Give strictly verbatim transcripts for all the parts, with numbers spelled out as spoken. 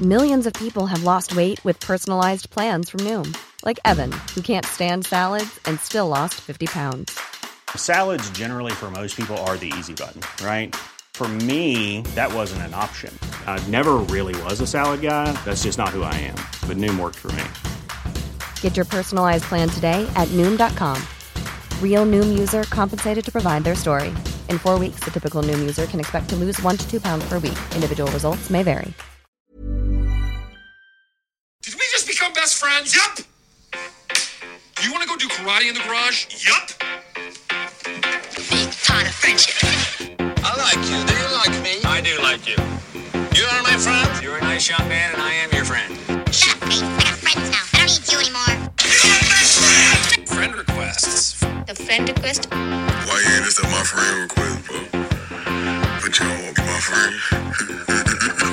Millions of people have lost weight with personalized plans from Noom. Like Evan, who can't stand salads and still lost fifty pounds. Salads generally for most people are the easy button, right? For me, that wasn't an option. I never really was a salad guy. That's just not who I am. But Noom worked for me. Get your personalized plan today at Noom dot com. Real Noom user compensated to provide their story. In four weeks, the typical Noom user can expect to lose one to two pounds per week. Individual results may vary. Did we just become best friends? Yup. Do you want to go do karate in the garage? Yup. Big fan of friendship. I like you. Do you like me? I do like you. You are my friend. You're a nice young man, and I am your friend. Shut up, Pete. We're not friends now. I don't need you anymore. You're my best friend! Friend requests. The friend request? Why you ain't just my friend request, bro? But you don't want to be my friend.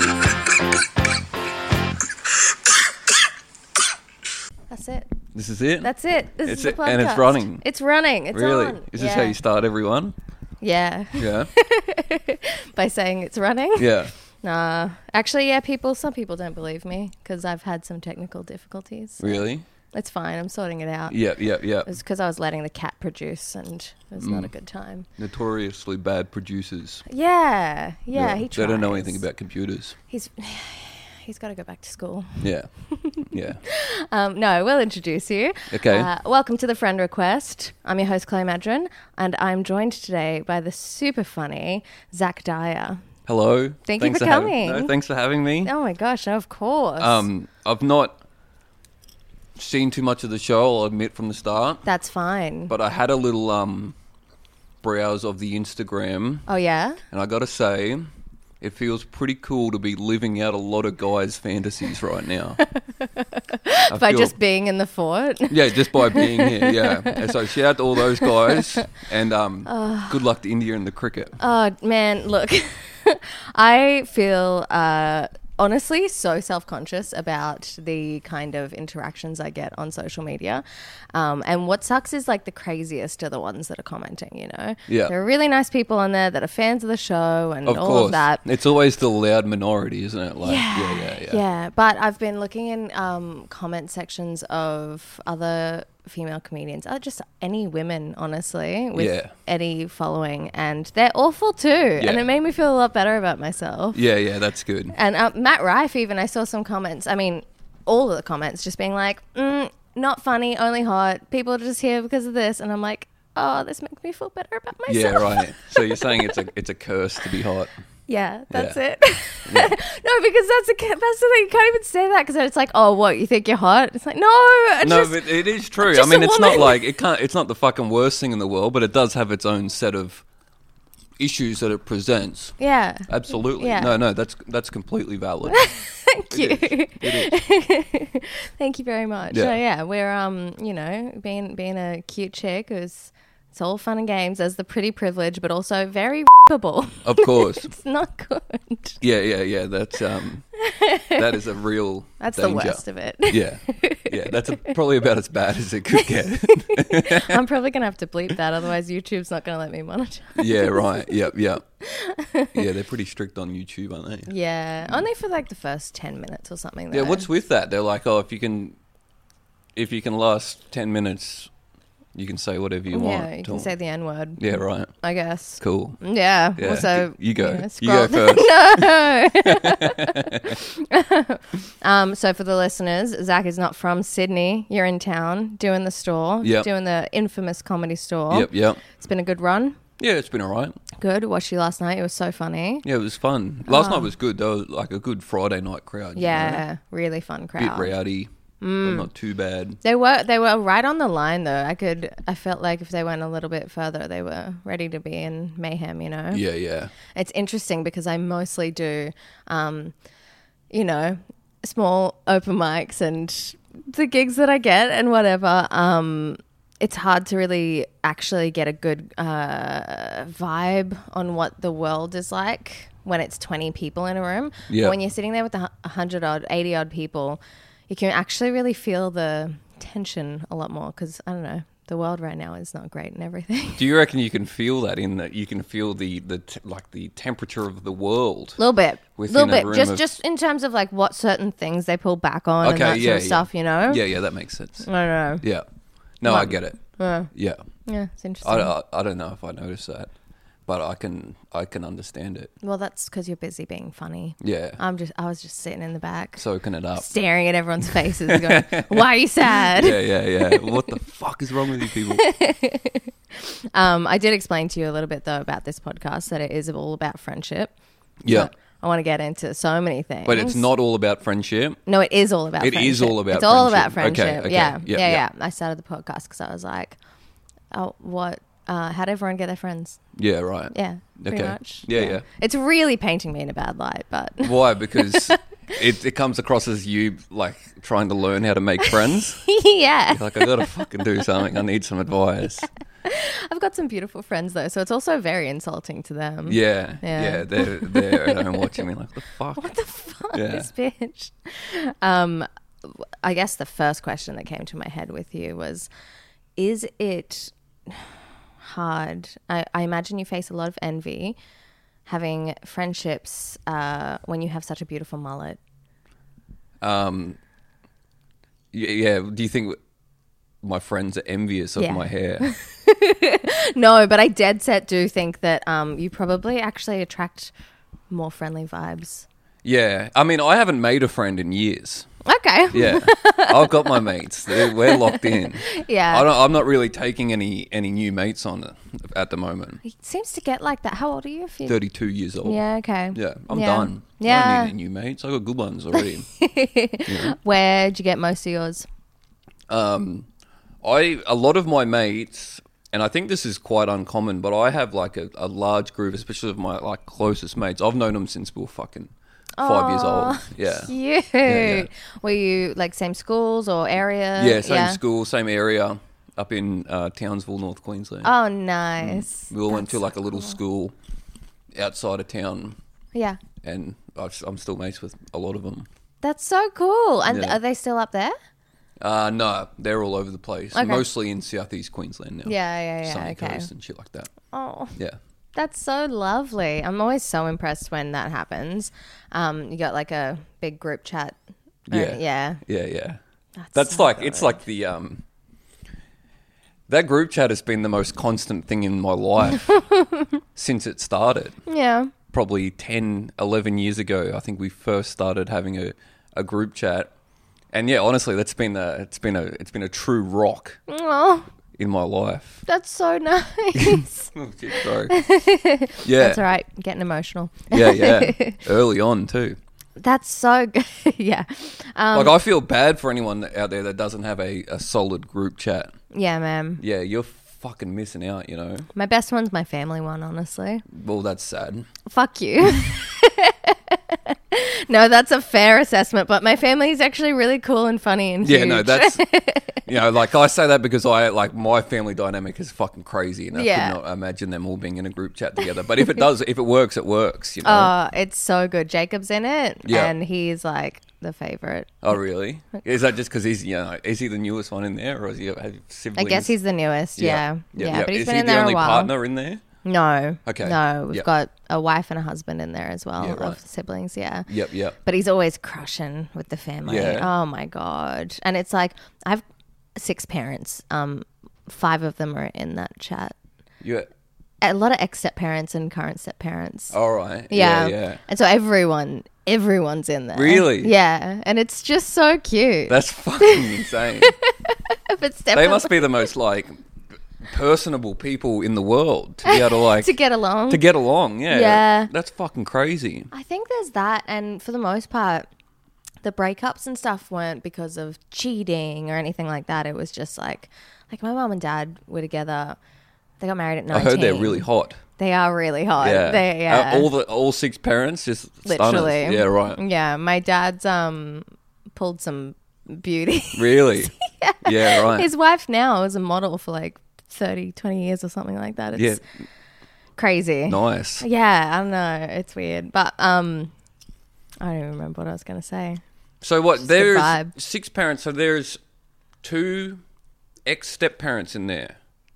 That's it. This is it? That's it. This It's is the it- podcast. and it's running. It's running. It's really? on. Is this yeah. how you start every one? Yeah. Yeah. By saying it's running? Yeah. Nah. Actually, yeah, people, some people don't believe me because I've had some technical difficulties. Really? It's fine. I'm sorting it out. Yep, yep, yep. It was because I was letting the cat produce and it was not Mm. a good time. Notoriously bad producers. Yeah. Yeah, he tries. They don't know anything about computers. He's... He's got to go back to school. Yeah. Yeah. Um, no, we'll introduce you. Okay. Uh, welcome to the Friend Request. I'm your host, Chloe Madron, and I'm joined today by the super funny Zach Dyer. Hello. Thank you Thanks for hav- coming. no, thanks for having me. Oh my gosh, no, of course. Um, I've not seen too much of the show, I'll admit from the start. That's fine. But I had a little um browse of the Instagram. Oh yeah? And I got to say, it feels pretty cool to be living out a lot of guys' fantasies right now. By feel- just being in the fort? Yeah, just by being here, yeah. And so shout out to all those guys, and um, good luck to India in the cricket. Oh man, look, I feel uh, honestly so self-conscious about the kind of interactions I get on social media. Um, and what sucks is like the craziest are the ones that are commenting, you know? Yeah. There are really nice people on there that are fans of the show and Of all course. of that. It's always the loud minority, isn't it? Like, Yeah. yeah, yeah, yeah. Yeah, but I've been looking in um, comment sections of other female comedians, uh, just any women, honestly, with Yeah. Eddie following, and they're awful too. And Yeah. it made me feel a lot better about myself. Yeah, yeah, that's good. And uh, Matt Rife, even, I saw some comments. I mean, all of the comments just being like, mm, not funny, only hot. People are just here because of this. And I'm like, oh, this makes me feel better about myself. Yeah, right. So you're saying it's a it's a curse to be hot. Yeah, that's Yeah. it. No, because that's a, that's the thing. You can't even say that because it's like, oh, what, you think you're hot? It's like, no, it's No, just, but it is true. I just mean, a it's not woman. like it can't. It's not the fucking worst thing in the world, but it does have its own set of issues that it presents. yeah. Absolutely. Yeah. No, no, that's that's completely valid. Thank you. It is. Thank you very much. Yeah. So yeah, we're um, you know, being being a cute chick who's it's all fun and games as the pretty privilege, but also very rippable. Of course. It's not good. Yeah, yeah, yeah. That's um, that is a real. That's danger. the worst of it. Yeah, yeah. That's a, probably about as bad as it could get. I'm probably gonna have to bleep that, otherwise YouTube's not gonna let me monetize. Yeah, right. Yep, yep. Yeah, they're pretty strict on YouTube, aren't they? Yeah, only for like the first ten minutes or something. Yeah. though. What's with that? They're like, oh, if you can, if you can last ten minutes, you can say whatever you want. Yeah, you to can them. say the N word. Yeah, right. I guess. Cool. Yeah. Yeah. Also, you go. know, You go scroll- no. um. So for the listeners, Zach is not from Sydney. You're in town doing the store. Yep. Doing the infamous comedy store. Yep, yep. It's been a good run. Yeah, it's been all right. Good. Watched you last night. It was so funny. Yeah, it was fun. Last Oh. night was good. There was like a good Friday night crowd. you Yeah. Really fun know? crowd. Bit rowdy, but not too bad. They were they were right on the line though. I could I felt like if they went a little bit further, they were ready to be in mayhem. You know. Yeah, yeah. It's interesting because I mostly do, um, you know, small open mics and the gigs that I get and whatever. Um, it's hard to really actually get a good uh, vibe on what the world is like when it's twenty people in a room. Yeah. But when you're sitting there with a hu- a hundred odd, eighty odd people, you can actually really feel the tension a lot more because, I don't know, the world right now is not great and everything. Do you reckon you can feel that in that you can feel the the t- like the temperature of the world? A little bit, a Within little a bit. room Just of- just in terms of like what certain things they pull back on and Okay, that yeah, sort of yeah. stuff. You know. Yeah, yeah, that makes sense. I don't know. Yeah. No, I get it. Uh, Yeah. yeah, it's interesting. I, I, I don't know if I noticed that, but I can I can understand it. Well, that's because you're busy being funny. Yeah. I'm just I was just sitting in the back, Soaking it up. staring at everyone's faces, going, "Why are you sad?" Yeah, yeah, yeah. What the fuck is wrong with you people? Um, I did explain to you a little bit though about this podcast that it is all about friendship. Yeah. So I want to get into so many things, But it's not all about friendship. No, it is all about. It friendship. is all about It's all friendship. about friendship. Okay, okay. Yeah, Yeah, yeah, yeah. yeah. I started the podcast because I was like, "Oh, what? Uh, how did everyone get their friends?" Yeah, right. Yeah, pretty Okay. much. Yeah, yeah. It's really painting me in a bad light, but Why? Because it, it comes across as you like trying to learn how to make friends. yeah, You're like, I gotta fucking do something. I need some advice. I've got some beautiful friends though, so it's also very insulting to them. Yeah, Yeah. yeah. They're they're at home watching me like, the fuck. What the fuck, Yeah. this bitch? Um, I guess the first question that came to my head with you was, is it hard? I, I imagine you face a lot of envy having friendships uh, when you have such a beautiful mullet. Um. Yeah, yeah. Do you think my friends are envious of Yeah. my hair? No, but I dead set do think that um, you probably actually attract more friendly vibes. Yeah. I mean, I haven't made a friend in years. Okay. Yeah, I've got my mates. They're, we're locked in. Yeah. I don't, I'm not really taking any any new mates on at the moment. It seems to get like that. How old are you? If you... thirty-two years old. Yeah, okay. Yeah, I'm Yeah. done. I Yeah. don't need any new mates. I got good ones already. Where'd you get most of yours? um, I a lot of my mates, and I think this is quite uncommon, but I have like a, a large group, especially of my like closest mates. I've known them since we were fucking five years old. Yeah. Cute. yeah. Were you like same schools or area? Yeah, same school, same area, up in uh, Townsville, North Queensland. Oh, nice. we all went to That's like a little cool. school outside of town, Yeah. and I've, I'm still mates with a lot of them. That's so cool. And Yeah. are they still up there? Uh, no, they're all over the place. Okay. Mostly in southeast Queensland now. Yeah, yeah, yeah. Sunny okay. Coast and shit like that. Oh, Yeah. that's so lovely. I'm always so impressed when that happens. Um, you got like a big group chat. or- Yeah. Yeah. Yeah, yeah. That's, That's so like, it's good. like the, um, that group chat has been the most constant thing in my life since it started. Yeah. Probably ten, eleven years ago, I think we first started having a, a group chat. And yeah, honestly, that's been a, it's been a, it's been a true rock Oh, in my life. that's so nice. Oh, shit, sorry. Yeah. That's all right. Getting emotional. Yeah, yeah. Early on too. That's so good. yeah. Um, Like I feel bad for anyone out there that doesn't have a, a solid group chat. yeah, man. Yeah, you're fucking missing out, you know. My best one's my family one, honestly. Well, that's sad. Fuck you. No, that's a fair assessment, but my family is actually really cool and funny and Yeah, huge. no, that's you know, like I say that because I like my family dynamic is fucking crazy, and I Yeah. could not imagine them all being in a group chat together. But if it does, if it works, it works. You know. Oh, it's so good. Jacob's in it, Yeah. and he's like the favorite. Oh, really? Is that just because he's you know is he the newest one in there, or is he have siblings? I guess he's the newest. Yeah, yeah, but he's is been he in the there only a while. partner in there? No, Okay. no, we've Yep. got a wife and a husband in there as well Yeah, right. of siblings. Yeah, Yep, yep. but he's always crushing with the family. Yeah. Oh my god! And it's like I've six parents. Um, five of them are in that chat. Yeah. A lot of ex step parents and current step parents. All right. Yeah. Yeah, yeah. And so everyone, everyone's in there. Really? Yeah. And it's just so cute. That's fucking insane. but They definitely must be the most like personable people in the world to be able to like to get along. to get along. Yeah. Yeah. That's fucking crazy. I think there's that, and for the most part, the breakups and stuff weren't because of cheating or anything like that. It was just like, like my mum and dad were together. They got married at nineteen. I heard they're really hot. They are really hot. Yeah. They, yeah. Uh, all the all six parents just stunners. Literally. Yeah, right. Yeah. My dad's um pulled some beauty. Really? yeah. Yeah, right. His wife now is a model for like thirty, twenty years or something like that. It's Yeah. crazy. Nice. Yeah, I don't know. It's weird. But um I don't even remember what I was going to say. So what? Just a There's vibe. six parents. So there's two ex step parents in there.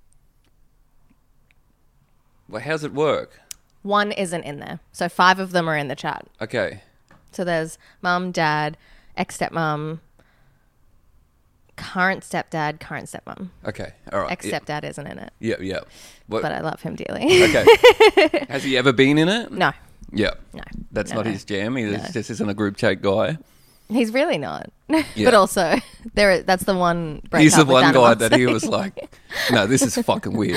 Well, how's it work? One isn't in there. So five of them are in the chat. Okay. So there's mum, dad, ex-stepmom, current stepdad, current stepmom. Okay. All right. Ex-stepdad isn't in it. Yeah, yeah. What? But I love him dearly. Okay. Has he ever been in it? No. Yeah. No. That's No, not no. his jam. He No. just isn't a group chat guy. He's really not. Yeah. But also, there. that's the one breakup He's the with one guy animals. that he was like, no, this is fucking weird.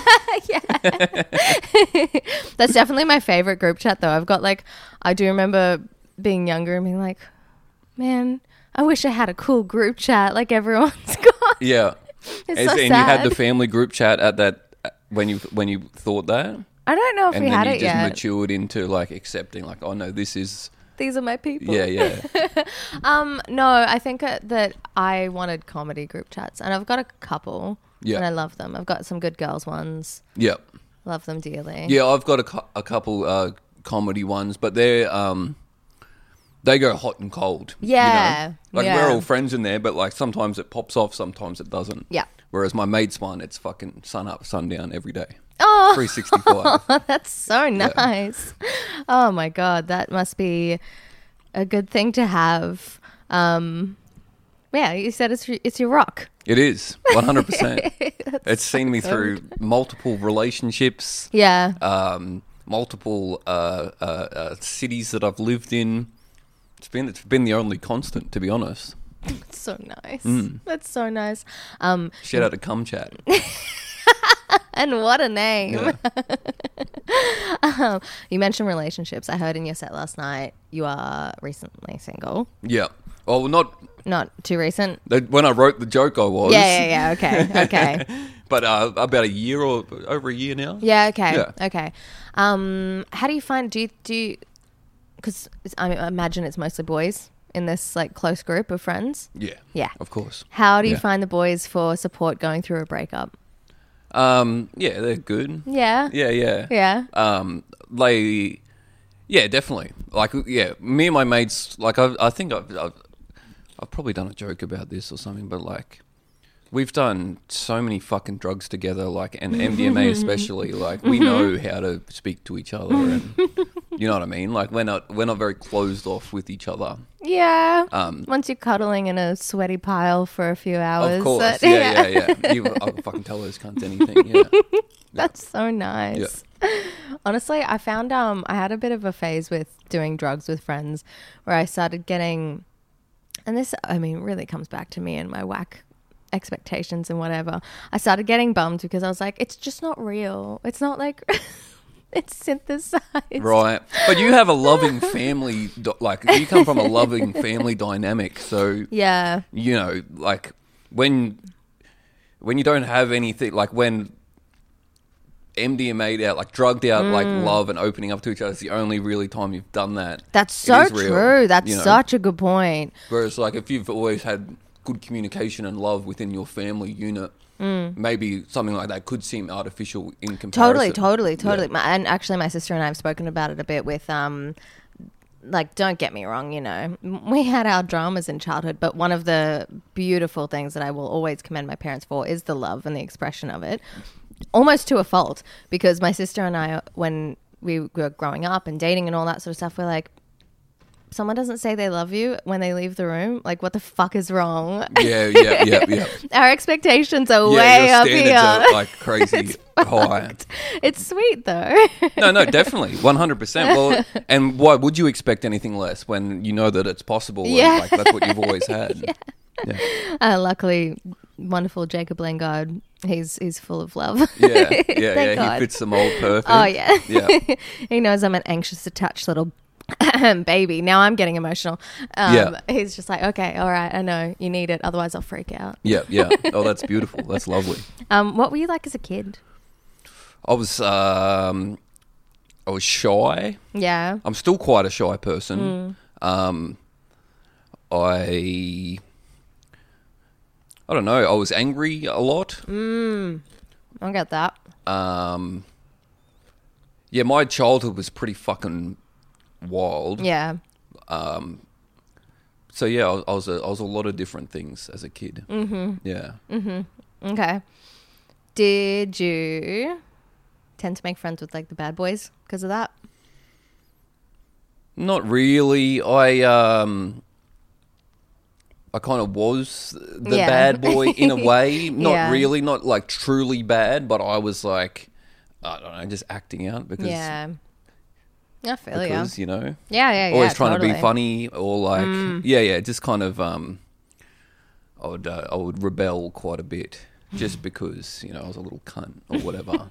That's definitely my favorite group chat, though. I've got like, I do remember being younger and being like, man, I wish I had a cool group chat like everyone's got. Yeah. It's As so in sad. you had the family group chat at that when you when you thought that, I don't know if and we then had you it just yet. matured into like accepting, like, oh no, this is These are my people. yeah, yeah, Um, no, I think uh, that I wanted comedy group chats, and I've got a couple, Yeah. and I love them. I've got some good girls ones. yeah, Love them dearly. yeah. I've got a, cou- a couple uh, comedy ones, but they're um, they go hot and cold. you know? Yeah, like yeah. we're all friends in there, but like sometimes it pops off, sometimes it doesn't. Yeah. Whereas my mate's one, it's fucking sun up, sundown every day. Oh, three sixty-five. that's so nice. Oh my god, that must be a good thing to have. Um, yeah, you said it's your- it's your rock. It is one hundred percent. It's seen me through multiple relationships. Yeah. um, multiple uh, uh, uh, cities that I've lived in. It's been it's been the only constant, to be honest. That's so nice. Mm. That's so nice. Um, Shout out to Cum Chat. and what a name. Yeah. um, you mentioned relationships. I heard in your set last night you are recently single. Yeah. Well, not Not too recent. when I wrote the joke. I was. Yeah, yeah, yeah. Okay, okay. But uh, about a year or over a year now. Yeah, okay, Yeah. okay. Um, how do you find? Do you do? You, because I imagine it's mostly boys in this like close group of friends. Yeah. Yeah. Of course. How do you Yeah. find the boys for support going through a breakup? Um. Yeah, they're good. Yeah. Yeah. Yeah. Yeah. Um. They. Yeah, definitely. Like, yeah, me and my mates. Like, I, I think I've, I've, I've probably done a joke about this or something, but like, we've done so many fucking drugs together, like, and M D M A especially. Like, we know how to speak to each other, and you know what I mean. Like, we're not we're not very closed off with each other. Yeah. Um, Once you're cuddling in a sweaty pile for a few hours. Of course, that- yeah, yeah, yeah. You, I can fucking tell those cunts anything. Yeah. That's so nice. Honestly, I found um I had a bit of a phase with doing drugs with friends where I started getting, and this I mean really comes back to me and my whack expectations and whatever. I started getting bummed because I was like, it's just not real. It's not like it's synthesized. Right. But you have a loving family, do- like, you come from a loving family dynamic. So, Yeah. you know, like, when when you don't have anything, like, when M D M A'd out, like, drugged out, like, love and opening up to each other is the only really time you've done that. That's It so is real, true. That's you know? such a good point. Whereas, like, if you've always had good communication and love within your family unit, maybe something like that could seem artificial in comparison. Totally, totally, Yeah. totally. My, and actually, my sister and I have spoken about it a bit with, um, like, don't get me wrong, you know, we had our dramas in childhood, but one of the beautiful things that I will always commend my parents for is the love and the expression of it, almost to a fault, because my sister and I, when we were growing up and dating and all that sort of stuff, we're like, someone doesn't say they love you when they leave the room, like, what the fuck is wrong? Yeah, yeah, yeah, yeah. Our expectations are Yeah, way your up standards here. are like crazy high. It's sweet though. No, no, definitely, one hundred percent. Well, and why would you expect anything less when you know that it's possible? Yeah. And, like, that's what you've always had. yeah. Yeah. Uh, luckily, wonderful Jacob Lingard, he's he's full of love. Yeah, yeah, Thank yeah. God. He fits the mold perfect. Oh yeah, Yeah. He knows I'm an anxious, attached little baby. Now I'm getting emotional. Um, Yeah. He's just like, okay, all right, I know you need it, otherwise I'll freak out. Yeah, yeah. Oh, that's beautiful. That's lovely. Um, what were you like as a kid? I was, um, I was shy. Yeah. I'm still quite a shy person. Um, I, I don't know. I was angry a lot. Mm, I get that. Um, yeah, my childhood was pretty fucking wild. Yeah. Um, so yeah, I, I was a, I was a lot of different things as a kid. Mm-hmm. Yeah. Mm-hmm. Okay. Did you tend to make friends with like the bad boys because of that? Not really. I um, I kind of was the Yeah. bad boy in a way. Not Yeah. really, not like truly bad, but I was like, I don't know, just acting out because, Yeah. I feel you. because you know, Yeah, yeah, yeah. always trying to totally. be funny or like, yeah, yeah, just kind of, um, I would, uh, I would rebel quite a bit just because you know I was a little cunt or whatever.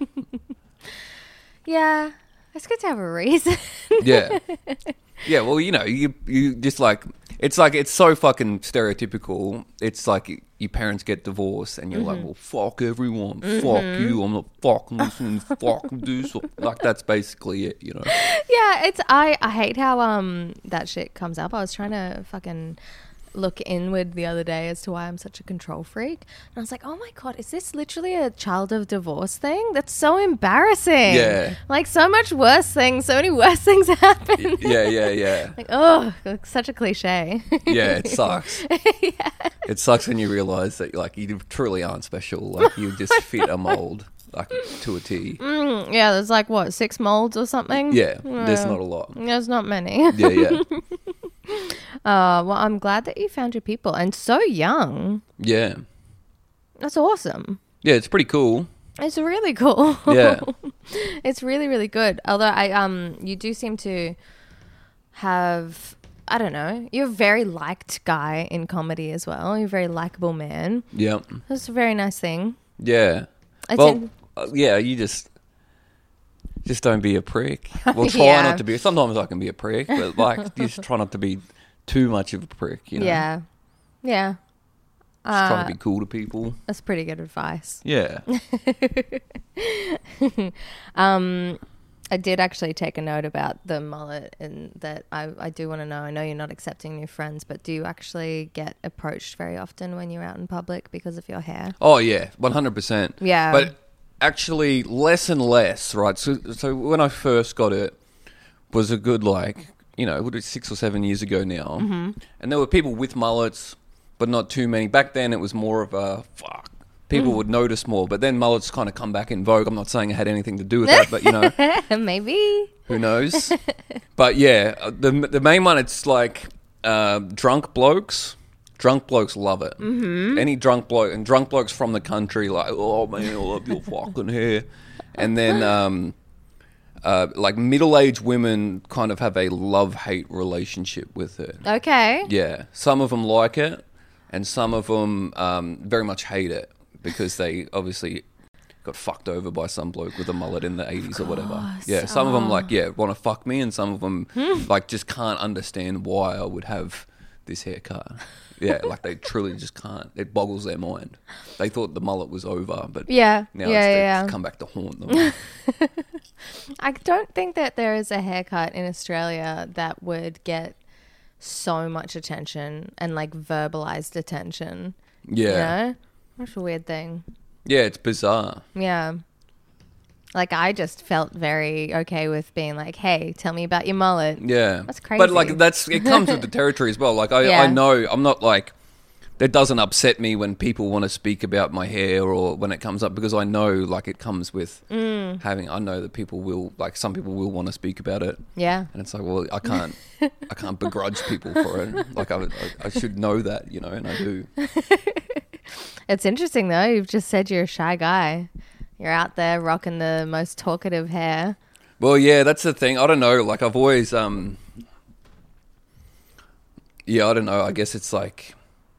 Yeah. It's good to have a reason. Yeah. Yeah, well, you know, you you just like it's like it's so fucking stereotypical. It's like your parents get divorced and you're like, well, fuck everyone, fuck you, I'm not fucking listening, fuck this. Like that's basically it, you know. Yeah, it's I, I hate how um that shit comes up. I was trying to fucking look inward the other day as to why I'm such a control freak. And I was like, oh my God, is this literally a child of divorce thing? That's so embarrassing. Yeah. Like so much worse things, so many worse things happen. Yeah, yeah, yeah. Like, oh, such a cliche. Yeah, it sucks. Yeah. It sucks when you realise that like you truly aren't special. Like you just fit a mold like to a T. Mm, yeah, there's like what, six molds or something? Yeah, there's not a lot. There's not many. Yeah, yeah. Uh, well, I'm glad that you found your people and so young. Yeah. That's awesome. Yeah, it's pretty cool. It's really cool. Yeah. It's really, really good. Although I um you do seem to have, I don't know, you're a very liked guy in comedy as well. You're a very likable man. Yeah. That's a very nice thing. Yeah. It's well, in- uh, yeah, you just just don't be a prick. Well, try Yeah. not to be. Sometimes I can be a prick, but like just try not to be too much of a prick, you know. Yeah. Yeah. Just Uh, trying to be cool to people. That's pretty good advice. Yeah. Um, I did actually take a note about the mullet, and that I, I do want to know. I know you're not accepting new friends, but do you actually get approached very often when you're out in public because of your hair? Oh yeah, one hundred percent. Yeah. But actually less and less, right? So so when I first got it was a good like, you know, what is it, six or seven years ago now. Mm-hmm. And there were people with mullets, but not too many. Back then it was more of a fuck. People Mm. would notice more, but then mullets kind of come back in vogue. I'm not saying it had anything to do with that, but you know, Maybe. who knows? But yeah, uh, the the main one, it's like uh, drunk blokes. Drunk blokes love it. Mm-hmm. Any drunk bloke, and drunk blokes from the country, like, oh man, I love your fucking hair. And then, um, uh, like middle-aged women kind of have a love-hate relationship with it. Okay. Yeah, some of them like it, and some of them um, very much hate it because they obviously got fucked over by some bloke with a mullet in the eighties or whatever. Yeah, some of them like, yeah, want to fuck me, and some of them like just can't understand why I would have this haircut. Yeah, like they truly just can't. It boggles their mind. They thought the mullet was over, but Yeah. now yeah, it's, yeah, it's yeah. come back to haunt them. I don't think that there is a haircut in Australia that would get so much attention and like verbalized attention. Yeah. You know? That's a weird thing. Yeah, it's bizarre. Yeah. Like I just felt very okay with being like, hey, tell me about your mullet. Yeah, That's But crazy. like that's it comes with the territory as well. Like I, Yeah. I know I'm not like that doesn't upset me when people want to speak about my hair or when it comes up because I know like it comes with Mm. having. I know that people will like some people will want to speak about it, Yeah. and it's like well I can't I can't begrudge people for it. Like I, I, I should know that, you know, and I do. It's interesting though. You've just said you're a shy guy. You're out there rocking the most talkative hair. Well, yeah, that's the thing. I don't know. Like I've always um. Yeah, I don't know. I guess it's like.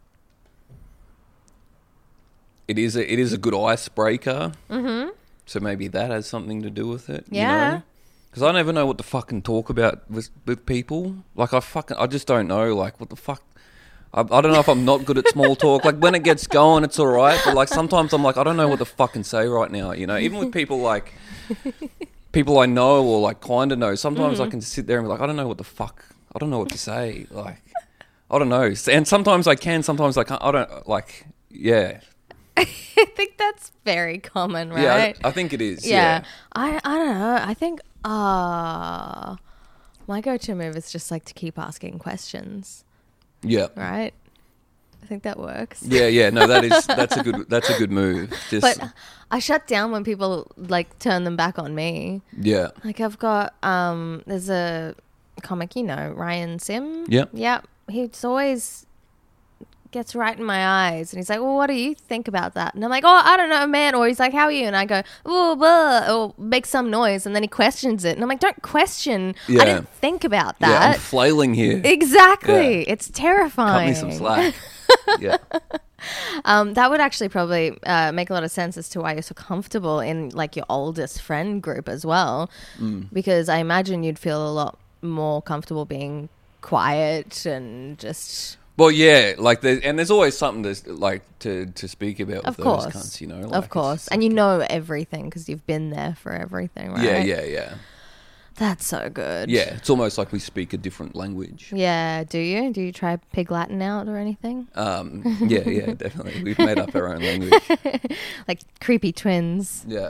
It is a it is a good icebreaker. Mm-hmm. So maybe that has something to do with it. Yeah. Because I never know what to fucking talk about with with people. Like I fucking I just don't know. Like what the fuck. I, I don't know if I'm not good at small talk. Like when it gets going, it's all right. But like sometimes I'm like I don't know what to fucking say right now. You know, even with people like people I know or like kind of know. Sometimes I can sit there and be like I don't know what the fuck. I don't know what to say. Like I don't know. And sometimes I can. Sometimes I can't. I don't like. Yeah. I think that's very common, right? Yeah, I, I think it is. Yeah. Yeah. I I don't know. I think uh my go-to move is just like to keep asking questions, Yeah. right? I think that works. Yeah, yeah. No, that is that's a good that's a good move. Just But I shut down when people like turn them back on me. yeah. Like I've got um there's a comic, you know, Ryan Sim. Yeah. Yep. He's always gets right in my eyes and he's like, well, what do you think about that? And I'm like, oh, I don't know, man. Or he's like, how are you? And I go, oh, blah, or make some noise, and then he questions it. And I'm like, don't question. Yeah. I didn't think about Yeah, I'm that. flailing here. Exactly. Yeah. It's terrifying. Cut me some slack. Yeah. Um, that would actually probably uh, make a lot of sense as to why you're so comfortable in like your oldest friend group as well, Mm. because I imagine you'd feel a lot more comfortable being quiet and just Well, yeah, like there, and there's always something to like to, to speak about of with course, those cunts, you know. Like, of course, it's- and you know everything because you've been there for everything, right? Yeah, yeah, yeah, That's so good. yeah. It's almost like we speak a different language. Yeah. Do you? Do you try Pig Latin out or anything? Um, yeah, yeah, definitely. We've made up our own language. Like creepy twins. Yeah.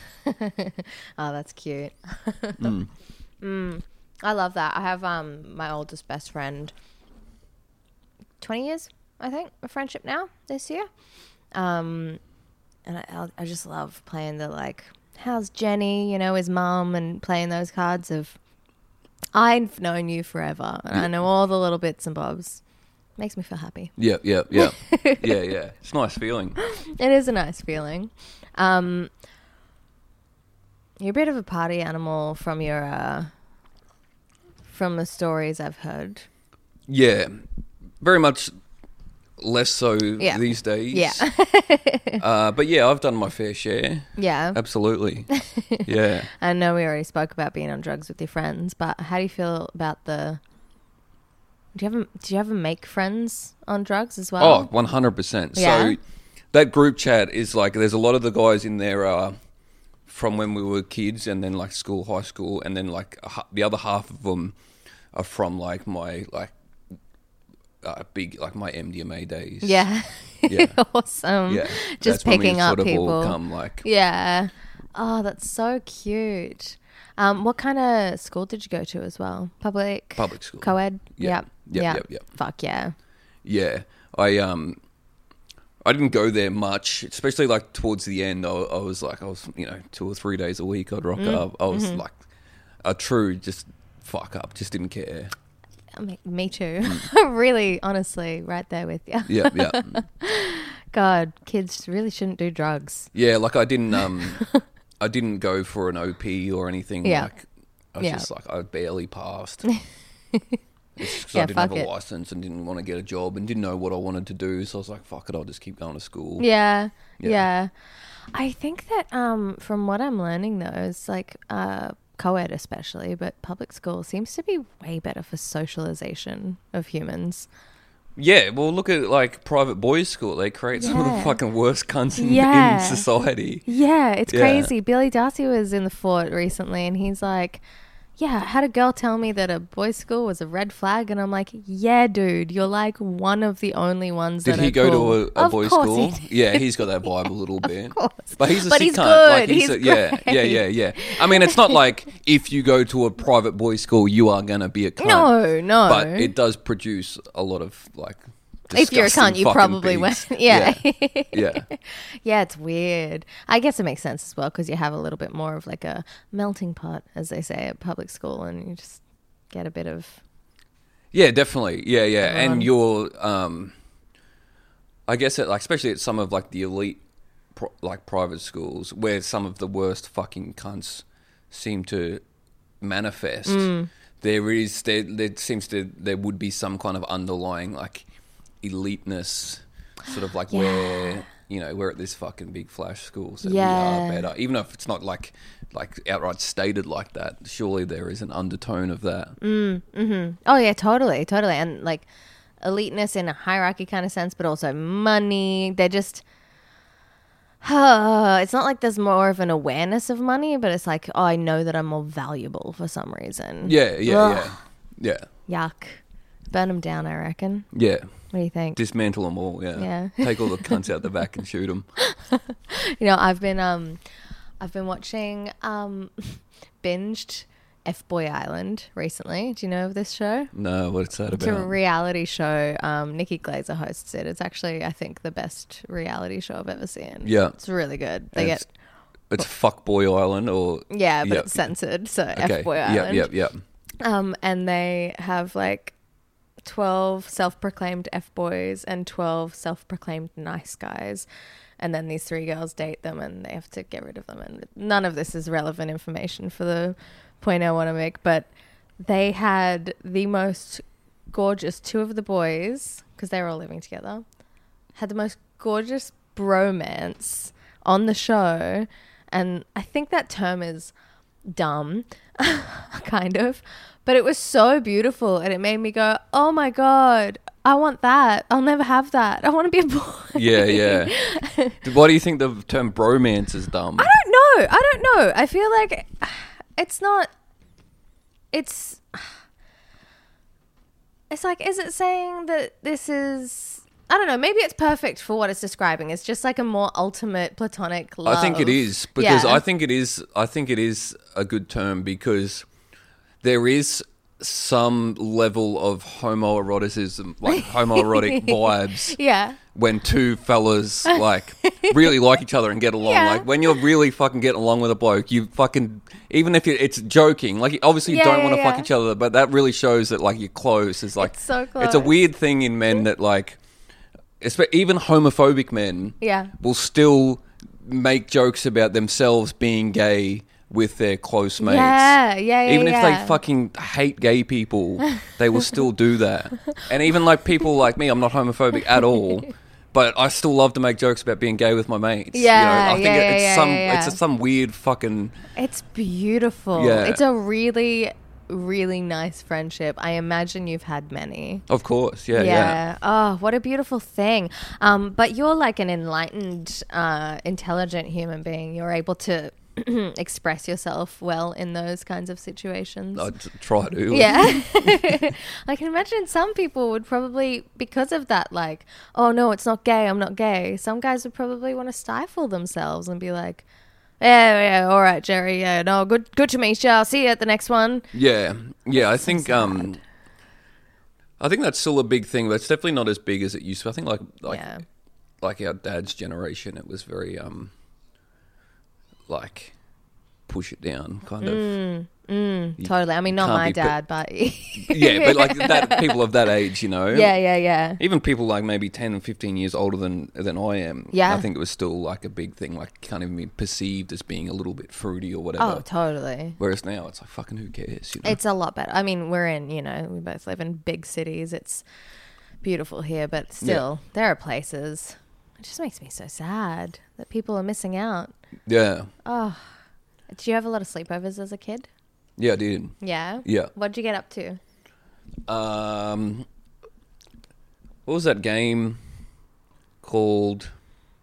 Oh, that's cute. Mm. Mm, I love that. I have um my oldest best friend. Twenty years, I think, of friendship now this year. Um, and I, I just love playing the like, how's Jenny? You know, his mum, and playing those cards of, I've known you forever, and I know all the little bits and bobs. Makes me feel happy. Yeah, yeah, yeah, yeah, yeah. It's a nice feeling. It is a nice feeling. Um, you're a bit of a party animal from your uh, from the stories I've heard. Yeah, very much less so Yeah. these days. Yeah. uh, but yeah, I've done my fair share. Yeah. Absolutely. Yeah. I know we already spoke about being on drugs with your friends, but how do you feel about the... Do you ever, do you ever make friends on drugs as well? Oh, one hundred percent. Yeah. So that group chat is like, there's a lot of the guys in there uh, from when we were kids and then like school, high school, and then like a ha- the other half of them are from like my like uh, big, like my M D M A days. Yeah. Yeah. Awesome. Yeah. Just That's when we picking up sort of all people. come, like- Yeah. Oh, that's so cute. Um, what kind of school did you go to as well? Public? Public school. Co-ed? Yeah. Yep. Yep, Yep. yep, yep. Fuck yeah. Yeah, I um, I didn't go there much, especially like towards the end. I, I was like, I was you know two or three days a week. I'd rock Mm, up. I was mhm. like a true just fuck up. Just didn't care. I mean, me too. Really, honestly, right there with you. Yeah, yeah, God, kids really shouldn't do drugs. yeah. Like I didn't um, I didn't go for an O P or anything. Yeah. Like I was Yeah. just like I barely passed. It's 'cause Yeah, I didn't fuck have a it. license and didn't want to get a job and didn't know what I wanted to do. So I was like, fuck it, I'll just keep going to school. Yeah, Yeah. yeah. I think that um, from what I'm learning though, it's like uh, co-ed especially, but public school seems to be way better for socialization of humans. Yeah, well, look at like private boys' school. They create some of the Yeah. fucking worst cunts in, Yeah. in society. Yeah, it's Yeah. crazy. Billy Darcy was in the fort recently, and he's like, yeah, I had a girl tell me that a boys' school was a red flag, and I'm like, yeah, dude, you're like one of the only ones Did that he are go cool. to a, a Of boys' course school? he did. Yeah, he's got that vibe a little bit. Of course. But he's a But sick he's cunt. good. Like, he's He's a, yeah, great. yeah, yeah, yeah. I mean, it's not like if you go to a private boys' school, you are going to be a cunt. No, no. But it does produce a lot of like. If you're a disgusting cunt, you fucking probably pigs. went. Yeah. yeah, yeah. Yeah, it's weird. I guess it makes sense as well because you have a little bit more of like a melting pot, as they say at public school, and you just get a bit of. Yeah, definitely. Yeah, yeah. Everyone. And you're, um, I guess, at, like, especially at some of like the elite, pro- like private schools, where some of the worst fucking cunts seem to manifest. Mm. There is, there, there seems to, there would be some kind of underlying like eliteness, sort of like Yeah. where you know we're at this fucking big flash school, so Yeah. we are better. Even if it's not like like outright stated like that, surely there is an undertone of that. Mm, mm-hmm. Oh yeah, totally, totally, and like eliteness in a hierarchy kind of sense, but also money. They're just. It's not like there's more of an awareness of money, but it's like, oh, I know that I'm more valuable for some reason. Yeah, yeah, Ugh. yeah, yeah. Yuck. Burn them down, I reckon. Yeah. What do you think? Dismantle them all, yeah. Yeah. Take all the cunts out the back and shoot them. You know, I've been um, I've been watching um, binged F-Boy Island recently. Do you know of this show? No, what's that It's a about? reality show. Um, Nikki Glazer hosts it. It's actually, I think, the best reality show I've ever seen. Yeah. It's really good. They it's, get it's Fuckboy Island or yeah, but Yep. it's censored, so okay. F-Boy Yep, Island. yep, yep. Um, and they have like twelve self-proclaimed F-boys and twelve self-proclaimed nice guys. And then these three girls date them and they have to get rid of them. And none of this is relevant information for the point I want to make. But they had the most gorgeous, two of the boys, because they were all living together, had the most gorgeous bromance on the show. And I think that term is dumb, kind of. But it was so beautiful and it made me go, oh my God, I want that. I'll never have that. I want to be a boy. Yeah, yeah. Why do you think the term bromance is dumb? I don't know. I don't know. I feel like it's not, it's, it's like, is it saying that this is, I don't know, maybe it's perfect for what it's describing. It's just like a more ultimate platonic love. I think it is because Yeah. I think it is. I think it is a good term because there is some level of homoeroticism, like homoerotic vibes, Yeah. when two fellas like really like each other and get along. Yeah. Like when you're really fucking getting along with a bloke, you fucking even if you, it's joking, like obviously you Yeah, don't yeah, want to yeah. fuck each other, but that really shows that like you're close. It's like It's so It's a close. weird thing in men that like, espe- even homophobic men, Yeah. will still make jokes about themselves being gay with their close mates. Yeah, yeah, yeah, Even if yeah. they fucking hate gay people, they will still do that. And even like people like me, I'm not homophobic at all, but I still love to make jokes about being gay with my mates. Yeah, you know, I think yeah, it- yeah, it's yeah, some yeah, yeah. it's a, some weird fucking It's beautiful. Yeah. It's a really, really nice friendship. I imagine you've had many. of course, yeah, yeah. Oh, what a beautiful thing. Um, but you're like an enlightened, uh, intelligent human being. You're able to express yourself well in those kinds of situations. I t- try to. Yeah. I can imagine some people would probably, because of that, like, oh no, it's not gay, I'm not gay. Some guys would probably want to stifle themselves and be like, yeah, yeah, all right, Jerry, yeah, no, good good to meet you. I'll see you at the next one. Yeah, yeah. I think um, I think that's still a big thing, but it's definitely not as big as it used to. I think like like Yeah. like our dad's generation, it was very um, like push it down kind of. Mm, You totally. I mean, not can't my be pe- dad, but Yeah, but like that, people of that age, you know. yeah, yeah, yeah. Even people like maybe ten or fifteen years older than than I am. Yeah. I think it was still like a big thing, like can't even be perceived as being a little bit fruity or whatever. Oh, totally. Whereas now it's like fucking who cares, you know? It's a lot better. I mean, we're in, you know, we both live in big cities. It's beautiful here, but still, there are places. It just makes me so sad that people are missing out. Yeah. Did you have a lot of sleepovers as a kid? Yeah, I did. Yeah? Yeah. What'd you get up to? Um, what was that game called?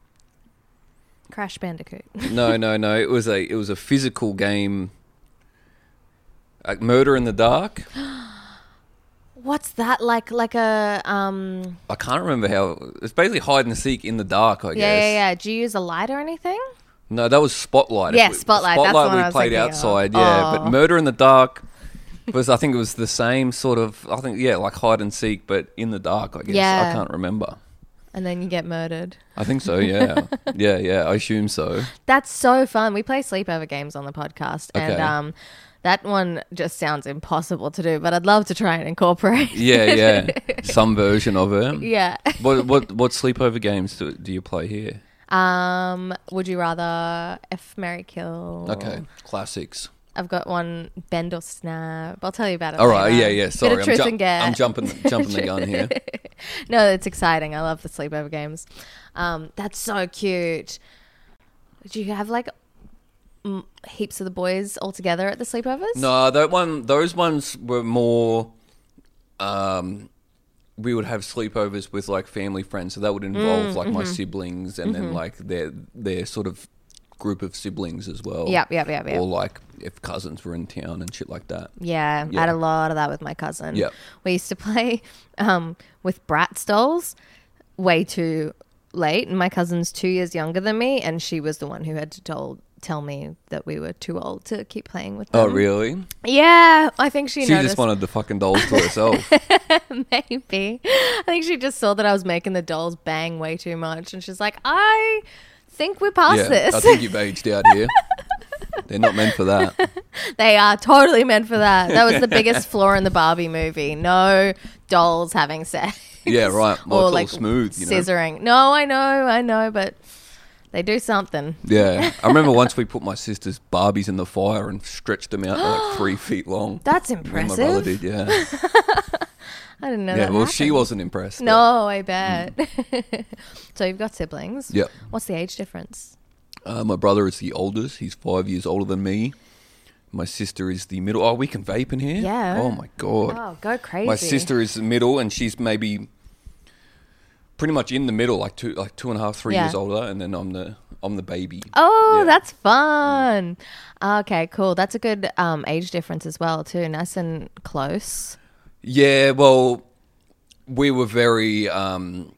Crash Bandicoot. No, no, no. It was a it was a physical game. Like Murder in the Dark. What's that like? Like a um. I can't remember how. It's basically hide and seek in the dark, I Yeah, guess. yeah, yeah. Do you use a light or anything? No, that was Spotlight. Yeah, If we- Spotlight, that's the Spotlight one we I was played thinking of. outside, yeah. Oh. But Murder in the Dark was, I think it was the same sort of, I think, yeah, like hide and seek, but in the dark, I guess. Yeah. I can't remember. And then you get murdered. I think so, yeah. yeah, yeah, I assume so. That's so fun. We play sleepover games on the podcast, and Okay. um, that one just sounds impossible to do. But I'd love to try and incorporate. Yeah, yeah. Some version of it. Yeah. What what what sleepover games do, do you play here? Um, would you rather F, Marry, Kill? Okay, classics. I've got one, Bend or Snap. I'll tell you about it. All right, later. yeah, yeah. Sorry, Bit of truth I'm, ju- and get. I'm jumping jumping the gun here. No, it's exciting. I love the sleepover games. Um, that's so cute. Do you have like m- heaps of the boys all together at the sleepovers? No, that one. Those ones were more. Um, we would have sleepovers with like family friends, so that would involve Mm, like my mhm. siblings and then Mhm. like their their sort of group of siblings as well. Yep, yep, yep, yep. Or like if cousins were in town and shit like that. Yeah, I had a lot of that with my cousin. Yep. We used to play um, with Bratz dolls way too late. And my cousin's two years younger than me, and she was the one who had to told tell me that we were too old to keep playing with Oh, them. really? Yeah, I think she She noticed. just wanted the fucking dolls to herself. Maybe. I think she just saw that I was making the dolls bang way too much, and she's like, I think we're past yeah, this. I think you've aged out here. They're not meant for that. They are totally meant for that. That was the biggest flaw in the Barbie movie. No dolls having sex. Yeah, right. Well, or it's like all smooth, you know. scissoring. No, I know, I know, but they do something. Yeah. I remember once we put my sister's Barbies in the fire and stretched them out like three feet long. That's Me and impressive. My brother did, yeah. I didn't know Yeah, that well, happened. she wasn't impressed. but- No, I bet. So you've got siblings. Yep. What's the age difference? Uh, my brother is the oldest. He's five years older than me. My sister is the middle. Oh, we can vape in here? Yeah. Oh, my God. Oh, go crazy. My sister is the middle, and she's maybe pretty much in the middle, like two, like two and a half, three Yeah. years older, and then I'm the, I'm the baby. Oh, Yeah. that's fun. Okay, cool. That's a good um, age difference as well, too. Nice and close. Yeah, well, we were very. Um,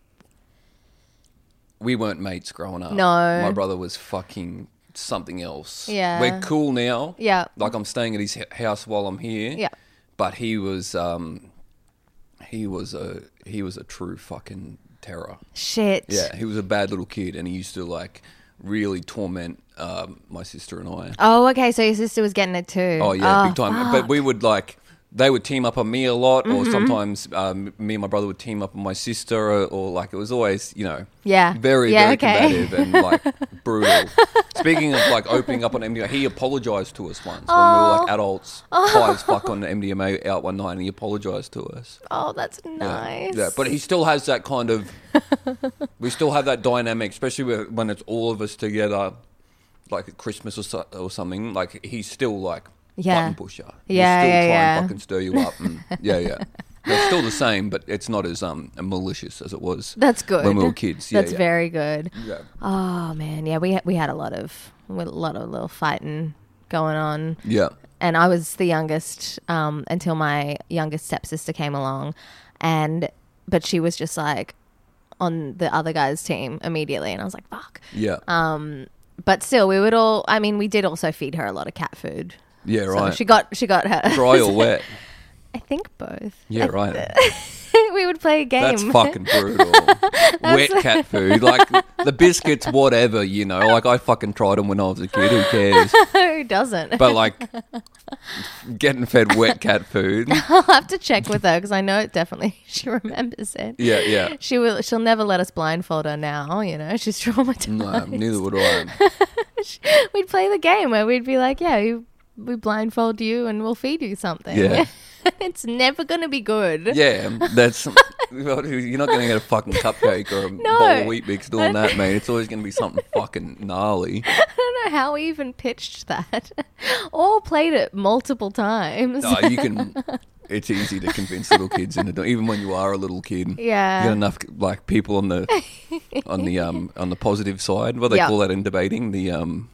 we weren't mates growing up. No. My brother was fucking something else. Yeah. We're cool now. Yeah. Like I'm staying at his h- house while I'm here. Yeah. But he was, um, he was a he was a true fucking terror. Shit. Yeah, he was a bad little kid, and he used to like really torment um, my sister and I. Oh, okay. So your sister was getting it too. Oh yeah, big time. fuck. Mm-hmm. But we would like they would team up on me a lot, or sometimes um, me and my brother would team up on my sister, or, or like it was always you know Yeah. very Yeah, very okay. combative and like brutal. Speaking of like opening up on M D M A, he apologised to us once when we were like adults, high as fuck on M D M A out one night, and he apologised to us. Oh, that's Yeah. nice. Yeah, but he still has that kind of. We still have that dynamic, especially with- when it's all of us together, like at Christmas or, so, or something. Like he's still like Yeah. button pusher. He'll Yeah, still yeah, try yeah. and fucking stir you up. And, yeah, yeah. It's still the same, but it's not as um malicious as it was. That's good. when we were kids. Yeah, That's yeah. very good. Yeah. Oh man, yeah, we had, we had a lot of we had a lot of little fighting going on. Yeah. And I was the youngest um, until my youngest stepsister came along, and but she was just like on the other guy's team immediately, and I was like, fuck. Yeah. Um, but still, we would all. I mean, we did also feed her a lot of cat food. yeah, So right. she got she got her Dry or wet? I think both. Yeah, right. We would play a game. That's fucking brutal. Wet cat food. Like, the biscuits, whatever, you know. Like, I fucking tried them when I was a kid. Who cares? Who doesn't? But, like, getting fed wet cat food. I'll have to check with her because I know it definitely she remembers it. Yeah, yeah. She will. She'll never let us blindfold her now. You know, she's traumatized. No, neither would I. We'd play the game where we'd be like, "Yeah, we, we blindfold you and we'll feed you something." Yeah. It's never gonna be good. Yeah, that's... well, you're not going to get a fucking cupcake or a No. bowl of Wheat Bix doing that, mate. It's always going to be something fucking gnarly. I don't know how we even pitched that, or played it multiple times. No, you can... It's easy to convince little kids into even when you are a little kid. Yeah. You got enough like people on the on the um on the positive side. What do they Yeah. call that in debating? The um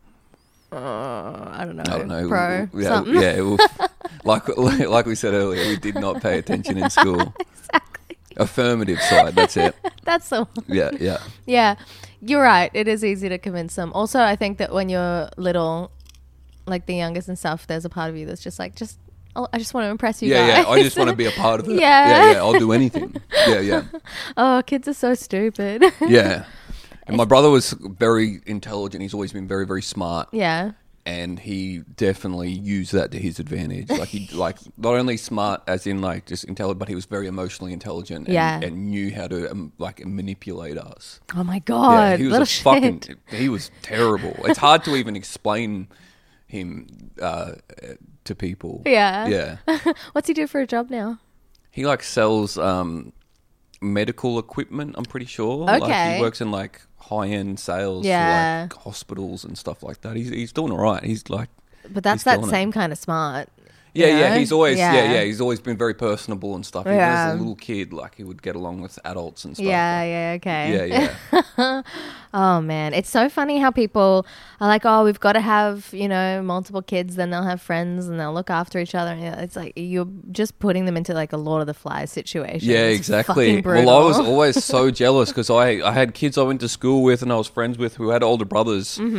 Uh, I don't know. I don't know. Pro yeah, something. yeah. Well, like like we said earlier, we did not pay attention in school. Exactly. Affirmative side. That's it. That's the one. Yeah, yeah. Yeah, you're right. It is easy to convince them. Also, I think that when you're little, like the youngest and stuff, there's a part of you that's just like, just oh, I just want to impress you Yeah, guys. yeah. I just want to be a part of it. Yeah. yeah, yeah. I'll do anything. Yeah, yeah, Oh, kids are so stupid. yeah. And my brother was very intelligent. He's always been very, very smart. Yeah. And he definitely used that to his advantage. Like he, like not only smart as in like just intelligent, but he was very emotionally intelligent. And, Yeah. and knew how to um, like manipulate us. Oh my Yeah, god. he was little a fucking. shit. He was terrible. It's hard to even explain him uh, to people. Yeah. Yeah. What's he do for a job now? He like sells um, medical equipment. I'm pretty sure. Like Okay. he works in like high end sales Yeah. for like hospitals and stuff like that. He's he's doing all right. He's like. But that's He's that killing it. same kind of smart. Yeah, you yeah, know? he's always yeah. Yeah. yeah, he's always been very personable and stuff. Even Yeah. as a little kid, like he would get along with adults and stuff. Yeah, yeah, okay. yeah, yeah. Oh man, it's so funny how people are like, oh, we've got to have, you know, multiple kids, then they'll have friends and they'll look after each other. And it's like you're just putting them into like a Lord of the Flies situation. Yeah, It's exactly. fucking Well, I was brutal. always so jealous because I, I had kids I went to school with and I was friends with who had older brothers, mm-hmm.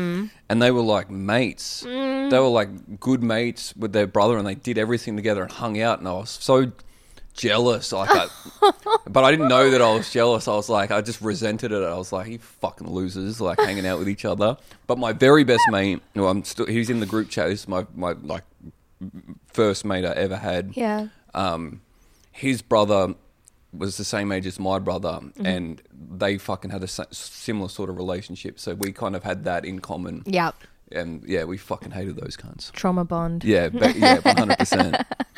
and they were like mates. Mm. They were like good mates with their brother, and they did everything together and hung out. And I was so jealous, like, I, but I didn't know that I was jealous. I was like, I just resented it. I was like, you fucking losers, like hanging out with each other. But my very best mate, no, I'm still, he's in the group chat. This is my my like first mate I ever had. Yeah. Um, his brother was the same age as my brother, Mm-hmm. and they fucking had a sa- similar sort of relationship. So we kind of had that in common. Yep. And yeah, we fucking hated those cunts. Trauma bond. Yeah, but, yeah, one hundred percent.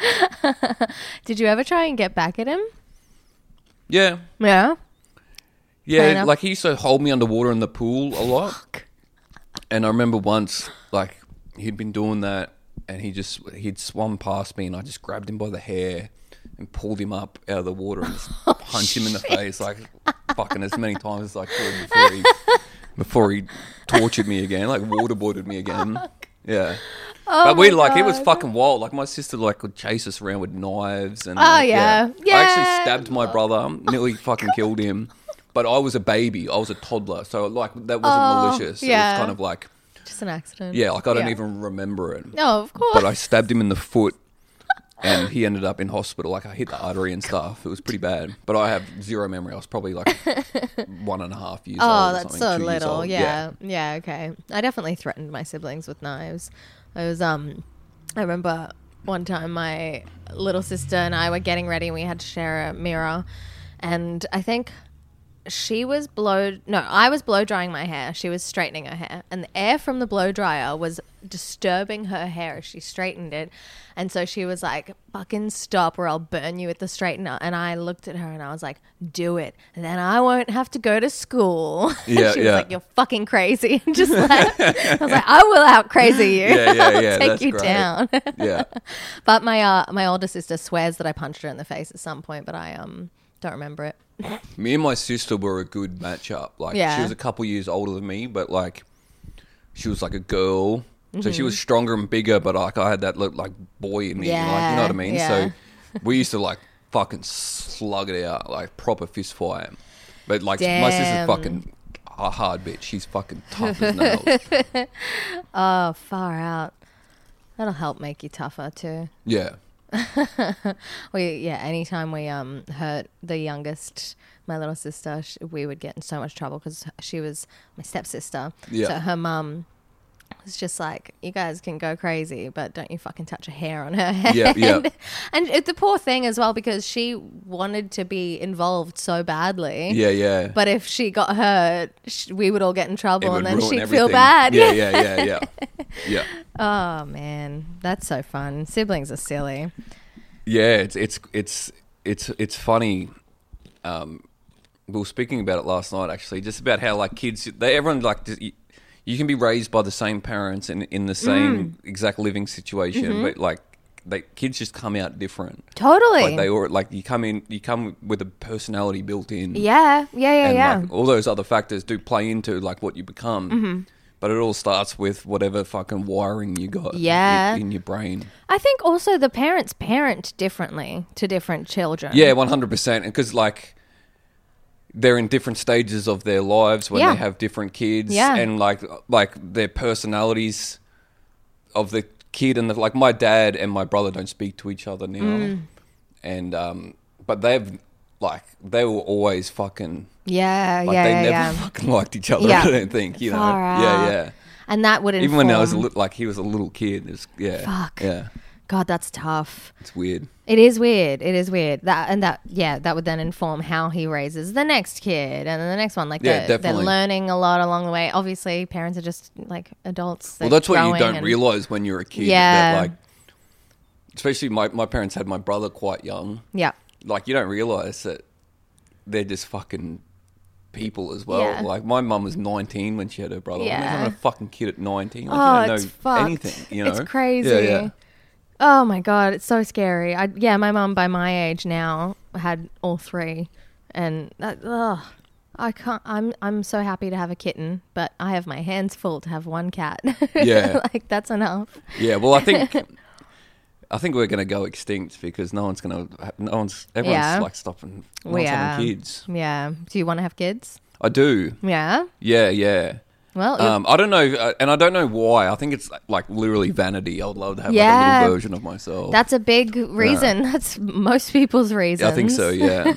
Did you ever try and get back at him? Yeah. Yeah. Fair Yeah, enough. like he used to hold me underwater in the pool a lot. Fuck. And I remember once, like, he'd been doing that, and he just, he'd swum past me, and I just grabbed him by the hair and pulled him up out of the water and just Oh, punched him in the face, like, fucking as many times as I could before he, before he tortured me again, like, waterboarded me again. Yeah. Oh but we, my like, it was God. fucking wild. Like, my sister, like, would chase us around with knives. And, Oh, like, yeah. I Yeah. actually stabbed my brother, nearly fucking killed him. But I was a baby. I was a toddler. So, like, that wasn't Oh, malicious. It yeah. was kind of like, Just an accident. yeah, like, I don't Yeah. even remember it. No, of course. But I stabbed him in the foot, and he ended up in hospital. Like, I hit the artery and stuff. It was pretty bad. But I have zero memory. I was probably like one and a half years old. Oh, or that's something, so two years little. old. Yeah. yeah. Okay. I definitely threatened my siblings with knives. I was um I remember one time my little sister and I were getting ready and we had to share a mirror, and I think she was blow no, I was blow drying my hair. She was straightening her hair, and the air from the blow dryer was disturbing her hair as she straightened it. And so she was like, fucking stop or I'll burn you with the straightener. And I looked at her and I was like, do it. And then I won't have to go to school. Yeah, she was yeah. like, you're fucking crazy. And just left. I was like, I will out crazy you. Yeah, yeah, I'll yeah, take that's you great. down. Yeah. But my uh, my older sister swears that I punched her in the face at some point, but I um don't remember it. Me and my sister were a good matchup. Like, Yeah. she was a couple years older than me, but, like, she was like a girl. So Mm-hmm. she was stronger and bigger, but, like, I had that, look, like, boy in me. Like, you know what I mean? Yeah, So yeah. we used to, like, fucking slug it out, like, proper fist fight. But, like, my sister's Damn. fucking a hard bitch. She's fucking tough as nails. Oh, far out. That'll help make you tougher too. Yeah. We yeah. Anytime we um hurt the youngest, my little sister, sh we would get in so much trouble because she was my stepsister. Yeah. So her mum was just like, "You guys can go crazy, but don't you fucking touch a hair on her head." Yeah, yeah. And it, the poor thing as well, because she wanted to be involved so badly. Yeah, yeah. But if she got hurt, sh we would all get in It trouble, would and then ruin she'd everything. feel bad. Yeah, yeah, yeah, yeah. Yeah. Oh man, that's so fun. Siblings are silly. Yeah, it's it's it's it's it's funny. Um, we were speaking about it last night, actually, just about how like kids, they everyone like just, you, you can be raised by the same parents in in the same Mm. exact living situation, Mm-hmm. but like they kids just come out different. Totally. Like they or like you come in, you come with a personality built in. yeah, yeah, yeah, and yeah. like all those other factors do play into like what you become. Mm-hmm. But it all starts with whatever fucking wiring you got Yeah. in, in your brain. I think also the parents parent differently to different children. Yeah, one hundred percent. Because, like, they're in different stages of their lives when Yeah. they have different kids. Yeah. And, like, like their personalities of the kid. And, the, like, my dad and my brother don't speak to each other now. Mm. And, um, but they've, like, they were always fucking... yeah, Like, yeah, they yeah, never yeah. fucking liked each other, Yeah. I don't think, you know? Far out. Yeah, yeah. And that would inform. Even when I was, a li- like, he was a little kid. It was, yeah. Fuck. Yeah. God, that's tough. It's weird. It is weird. It is weird. That and that, yeah, that would then inform how he raises the next kid and then the next one. Like, Yeah, they're, they're definitely. learning a lot along the way. Obviously, parents are just like adults. Well, They're that's what you growing don't and- realize when you're a kid. Yeah. That, like, especially my, my parents had my brother quite young. Yeah. Like, you don't realize that they're just fucking people as well. Yeah. Like, my mum was nineteen when she had her brother. Yeah. Imagine a fucking kid at nineteen. Like, Oh, you don't it's know fucked. anything, you know? It's crazy. Yeah, yeah. Oh my God, it's so scary. I, yeah, my mum by my age now had all three, and that, ugh, I can't. I'm I'm so happy to have a kitten, but I have my hands full to have one cat. Yeah. like that's enough. Yeah, well, I think... I think we're going to go extinct because no one's going to... No one's... Everyone's, Yeah. like, stopping... No We one's are. having kids. Yeah. Do you want to have kids? I do. Yeah. Yeah, yeah. Well, you're- Um, I don't know, uh, and I don't know why. I think it's like literally vanity. I would love to have like a Yeah. little version of myself. that's a big reason. That's most people's reasons. I think so. Yeah.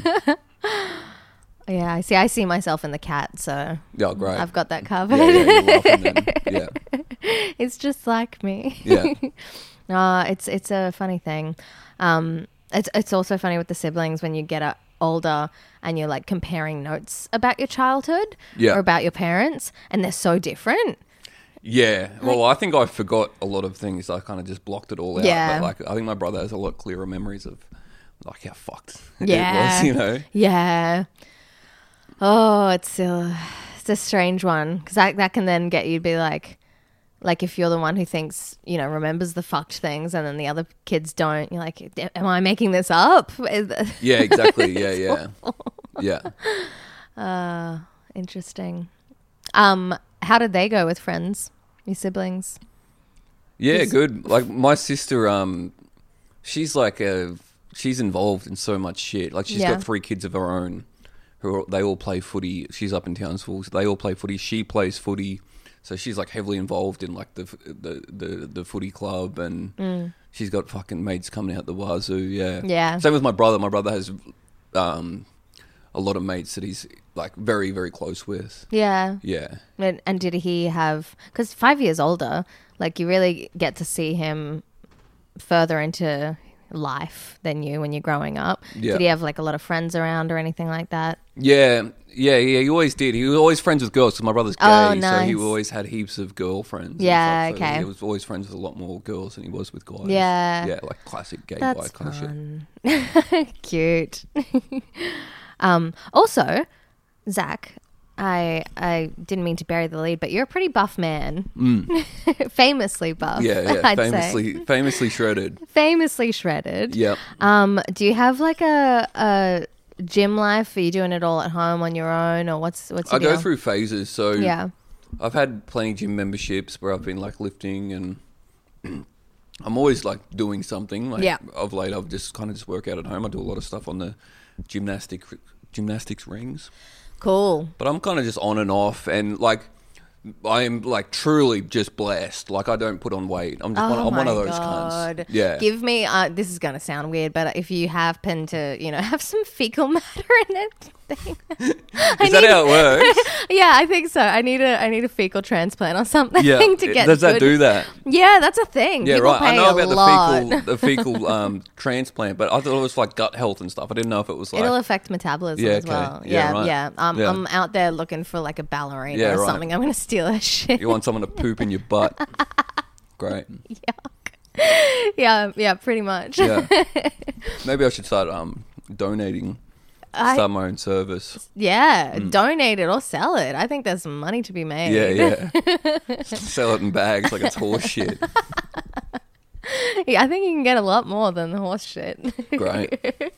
Yeah, I see. I see myself in the cat, so Yeah. Great. I've got that covered. yeah, yeah, you're laughing then. Yeah. It's just like me. Yeah. No, it's it's a funny thing. Um, it's it's also funny with the siblings when you get uh, older and you're like comparing notes about your childhood Yeah. or about your parents, and they're so different. Yeah. Well, I think I forgot a lot of things. I kind of just blocked it all out. Yeah. But like, I think my brother has a lot clearer memories of like how fucked it Yeah. was, you know? Yeah. Oh, it's a, it's a strange one because that, that can then get you to be like, like if you're the one who thinks, you know, remembers the fucked things and then the other kids don't, you're like, am I making this up? Yeah, exactly. Yeah, yeah. Yeah. Uh, interesting. Um, how did they go with friends, your siblings? Yeah, good. Like my sister, um, she's like a, she's involved in so much shit. Like she's Yeah. got three kids of her own who are, they all play footy. She's up in Townsville. So they all play footy. She plays footy. So she's like heavily involved in like the the the, the footy club, and she's got fucking mates coming out the wazoo. Yeah, Yeah. Same with my brother. My brother has um, a lot of mates that he's like very very close with. Yeah. Yeah, And, and did he have, because five years older, like you really get to see him further into life than you when you're growing up. Yeah. Did he have like a lot of friends around or anything like that? yeah, yeah, yeah. He always did. He was always friends with girls because my brother's gay, Oh, so he nice. always had heaps of girlfriends. and Yeah, stuff. So okay. He was always friends with a lot more girls than he was with guys. Yeah. yeah, like classic gay That's guy kind of shit. fun. Cute. um, also, Zach, I I didn't mean to bury the lead, but you're a pretty buff man. Famously buff. Mm. Yeah, yeah. I'd famously, say. famously shredded. Famously shredded. Yep. Um, do you have like a, a gym life? Are you doing it all at home on your own, or what's what's I your go deal? through phases. So Yeah. I've had plenty of gym memberships where I've been like lifting, and I'm always like doing something. Like Yeah. of late, I've just kind of just work out at home. I do a lot of stuff on the gymnastic gymnastics rings, Cool. but I'm kind of just on and off, and like I am like truly just blessed. Like I don't put on weight. I'm just one, Oh I'm one of my those God. cunts. Yeah. Give me. Uh, this is going to sound weird, but if you happen to, you know, have some fecal matter in it. Thing. Is that how it works? Yeah, I think so. I need a I need a fecal transplant or something Yeah. to get. Does that good- do that? Yeah, that's a thing. Yeah, People right. I pay know a about lot. the fecal, the fecal um, transplant, but I thought it was like gut health and stuff. I didn't know if it was like. It'll affect metabolism Yeah, as okay. well. Yeah, Yeah, right. yeah. Um, Yeah. I'm out there looking for like a ballerina Yeah, or right. something. I'm going to steal her shit. You want someone to poop in your butt? Great. Yeah, yeah, pretty much. Yeah. Maybe I should start um, donating. I- Start my own service. Yeah, donate it or sell it. I think there's some money to be made. Yeah, yeah. Sell it in bags like it's horse shit. Yeah, I think you can get a lot more than the horse shit. Great.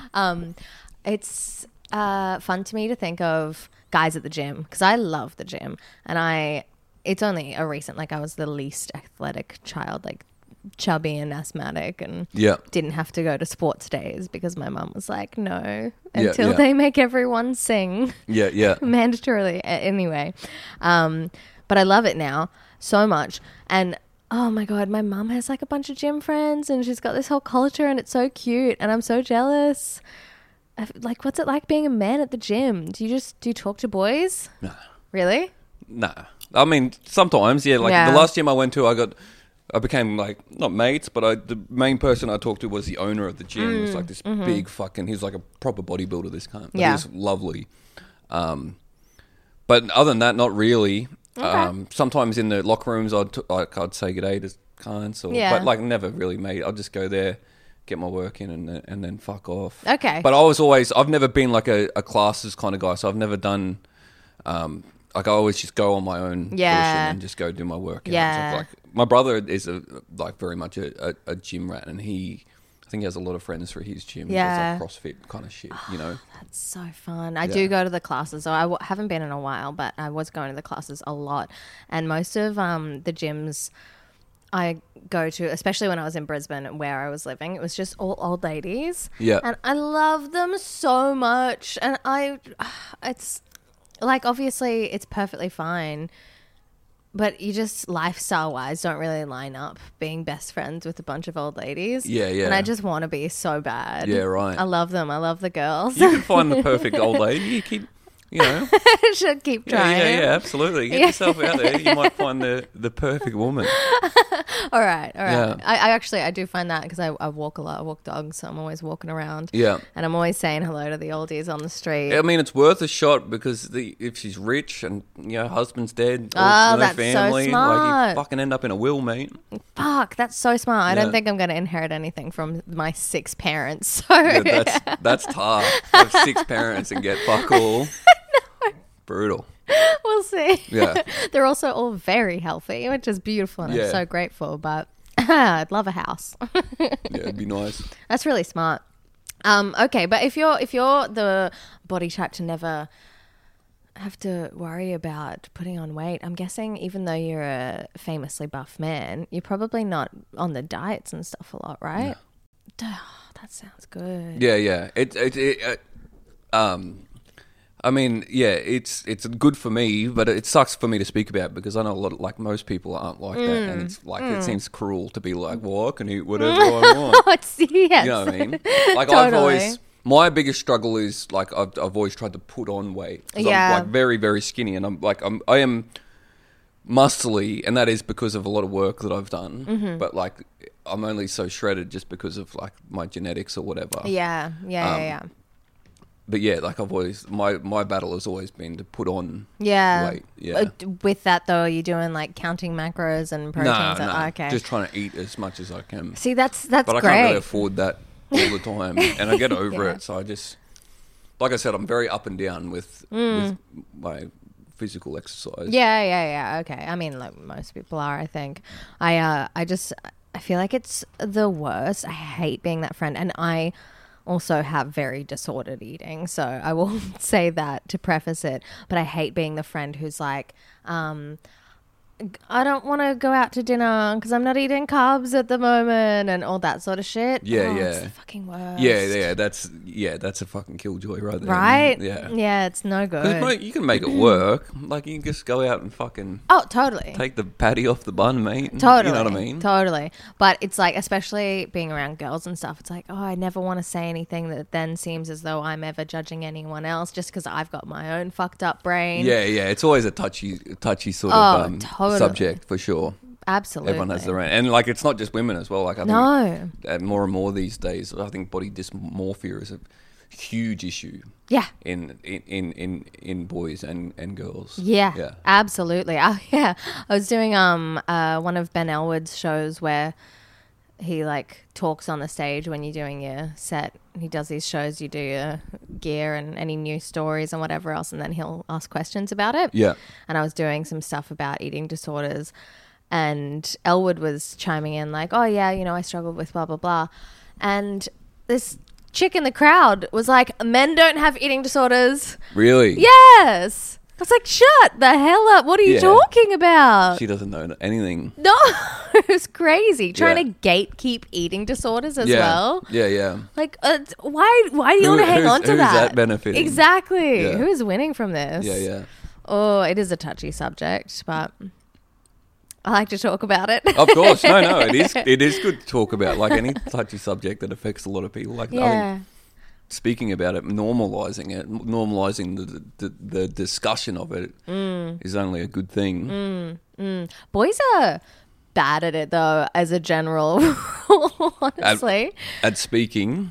It's uh, fun to me to think of guys at the gym because I love the gym, and I. It's only a recent, like I was the least athletic child, like chubby and asthmatic, and Yeah. didn't have to go to sports days because my mum was like, no, Yeah, until yeah. they make everyone sing. Yeah, yeah. Mandatorily, a- anyway. Um, but I love it now so much. And oh my God, my mum has like a bunch of gym friends and she's got this whole culture and it's so cute. And I'm so jealous. I- Like, what's it like being a man at the gym? Do you just, do you talk to boys? Nah. Really? Nah. I mean, sometimes, yeah. Like Yeah. the last gym I went to, I got, I became like not mates, but I the main person I talked to was the owner of the gym. It was like this big fucking. He's like a proper bodybuilder. This kind, but Mm-hmm. Yeah. he was lovely. Um, but other than that, not really. Okay. Um, sometimes in the locker rooms, I'd t- like I'd say good day to clients, or Yeah. but like never really made. I'd just go there, get my work in, and then- and then fuck off. Okay. But I was always I've never been like a, a classes kind of guy, so I've never done. Um, like I always just go on my own Yeah. volition and just go do my work. Yeah. Like my brother is a like very much a, a, a gym rat, and he I think he has a lot of friends through his gym. Yeah. He does like CrossFit kind of shit, you know. That's so fun. I Yeah. do go to the classes. So I w- haven't been in a while, but I was going to the classes a lot. And most of um, the gyms I go to, especially when I was in Brisbane where I was living, it was just all old ladies. Yeah. And I love them so much. And I, it's like, obviously it's perfectly fine but you just lifestyle wise don't really line up being best friends with a bunch of old ladies. Yeah, yeah. And I just want to be so bad. Yeah, right. I love them. I love the girls. You can find the perfect old lady. You keep, you know. Should keep Yeah, trying. yeah, yeah, absolutely. Get yourself out there. You might find the, the perfect woman. All right, all right. Yeah. I, I actually I do find that because I, I walk a lot. I walk dogs, so I'm always walking around. Yeah. And I'm always saying hello to the oldies on the street. I mean, it's worth a shot because the if she's rich and, you know, husband's dead, or Oh, no that's so family, like smart. you fucking end up in a will, mate. Fuck, that's so smart. I Yeah. don't think I'm going to inherit anything from my six parents. So Yeah, that's that's tough. Have six parents and get fuck all. Brutal. we'll see. Yeah. They're also all very healthy, which is beautiful, and Yeah. I'm so grateful. But I'd love a house. Yeah, it'd be nice. That's really smart. Um, okay, but if you're if you're the body type to never have to worry about putting on weight, I'm guessing even though you're a famously buff man, you're probably not on the diets and stuff a lot, right? Duh, that sounds good. Yeah, yeah. It, it, it uh, um, I mean, yeah, it's it's good for me, but it sucks for me to speak about because I know a lot of, like most people aren't like that, and it's like it seems cruel to be like, well, I can eat whatever I want. Oh, it's, yes. You know what I mean? Like I've Totally. always, my biggest struggle is like I've I've always tried to put on weight. 'Cause Yeah. I'm like very very skinny, and I'm like I'm I am muscly, and that is because of a lot of work that I've done. Mm-hmm. But like I'm only so shredded just because of like my genetics or whatever. Yeah, yeah, Um, yeah, yeah. But yeah, like I've always my my battle has always been to put on Yeah. weight. Yeah. Uh, d- With that though, are you doing like counting macros and No, proteins? no, Oh, okay. just trying to eat as much as I can. See, that's that's But I great. can't really afford that all the time, and I get over Yeah. it. So I just, like I said, I'm very up and down with with my physical exercise. Yeah, yeah, yeah. Okay. I mean, like most people are, I think. I uh I just I feel like it's the worst. I hate being that friend, and I also have very disordered eating, so I will say that to preface it. But I hate being the friend who's like, um I don't want to go out to dinner because I'm not eating carbs at the moment and all that sort of shit. Yeah, Oh, yeah. It's the fucking worst. Yeah, yeah, that's yeah, that's a fucking killjoy right there. Right? Yeah. Yeah, it's no good. 'Cause, mate, you can make it work. Like you can just go out and fucking Oh, totally. take the patty off the bun, mate. Totally. You know what I mean? Totally. But it's like, especially being around girls and stuff, it's like, oh, I never want to say anything that then seems as though I'm ever judging anyone else just because I've got my own fucked up brain. Yeah, yeah. It's always a touchy, touchy sort Oh, of um, totally. subject for sure. Absolutely. Everyone has their own, and like it's not just women as well. Like I think No. uh, more and more these days, I think body dysmorphia is a huge issue. Yeah. In in in in, in boys and, and girls. Yeah, Yeah. absolutely. Oh, yeah. I was doing um uh, one of Ben Elwood's shows where he like talks on the stage when you're doing your set. He does these shows, you do your gear and any news stories and whatever else, and then he'll ask questions about it. Yeah. And I was doing some stuff about eating disorders, and Elwood was chiming in like, oh yeah, you know, I struggled with blah, blah, blah. And this chick in the crowd was like, men don't have eating disorders. Really? Yes. I was like, shut the hell up. What are you Yeah. talking about? She doesn't know anything. No, it was crazy. Trying Yeah. to gatekeep eating disorders as yeah. well. Yeah, yeah. Like, uh, why Why do you Who- want to hang who's- on to who's that? that benefiting? Exactly. Yeah. Who's winning from this? Yeah, yeah. Oh, it is a touchy subject, but I like to talk about it. Of course, no, no. It is. It is good to talk about, like any touchy subject that affects a lot of people. Like I Yeah. think speaking about it, normalizing it, normalizing the the, the discussion of it Mm. is only a good thing. Boys are bad at it, though, as a general rule, honestly. At speaking,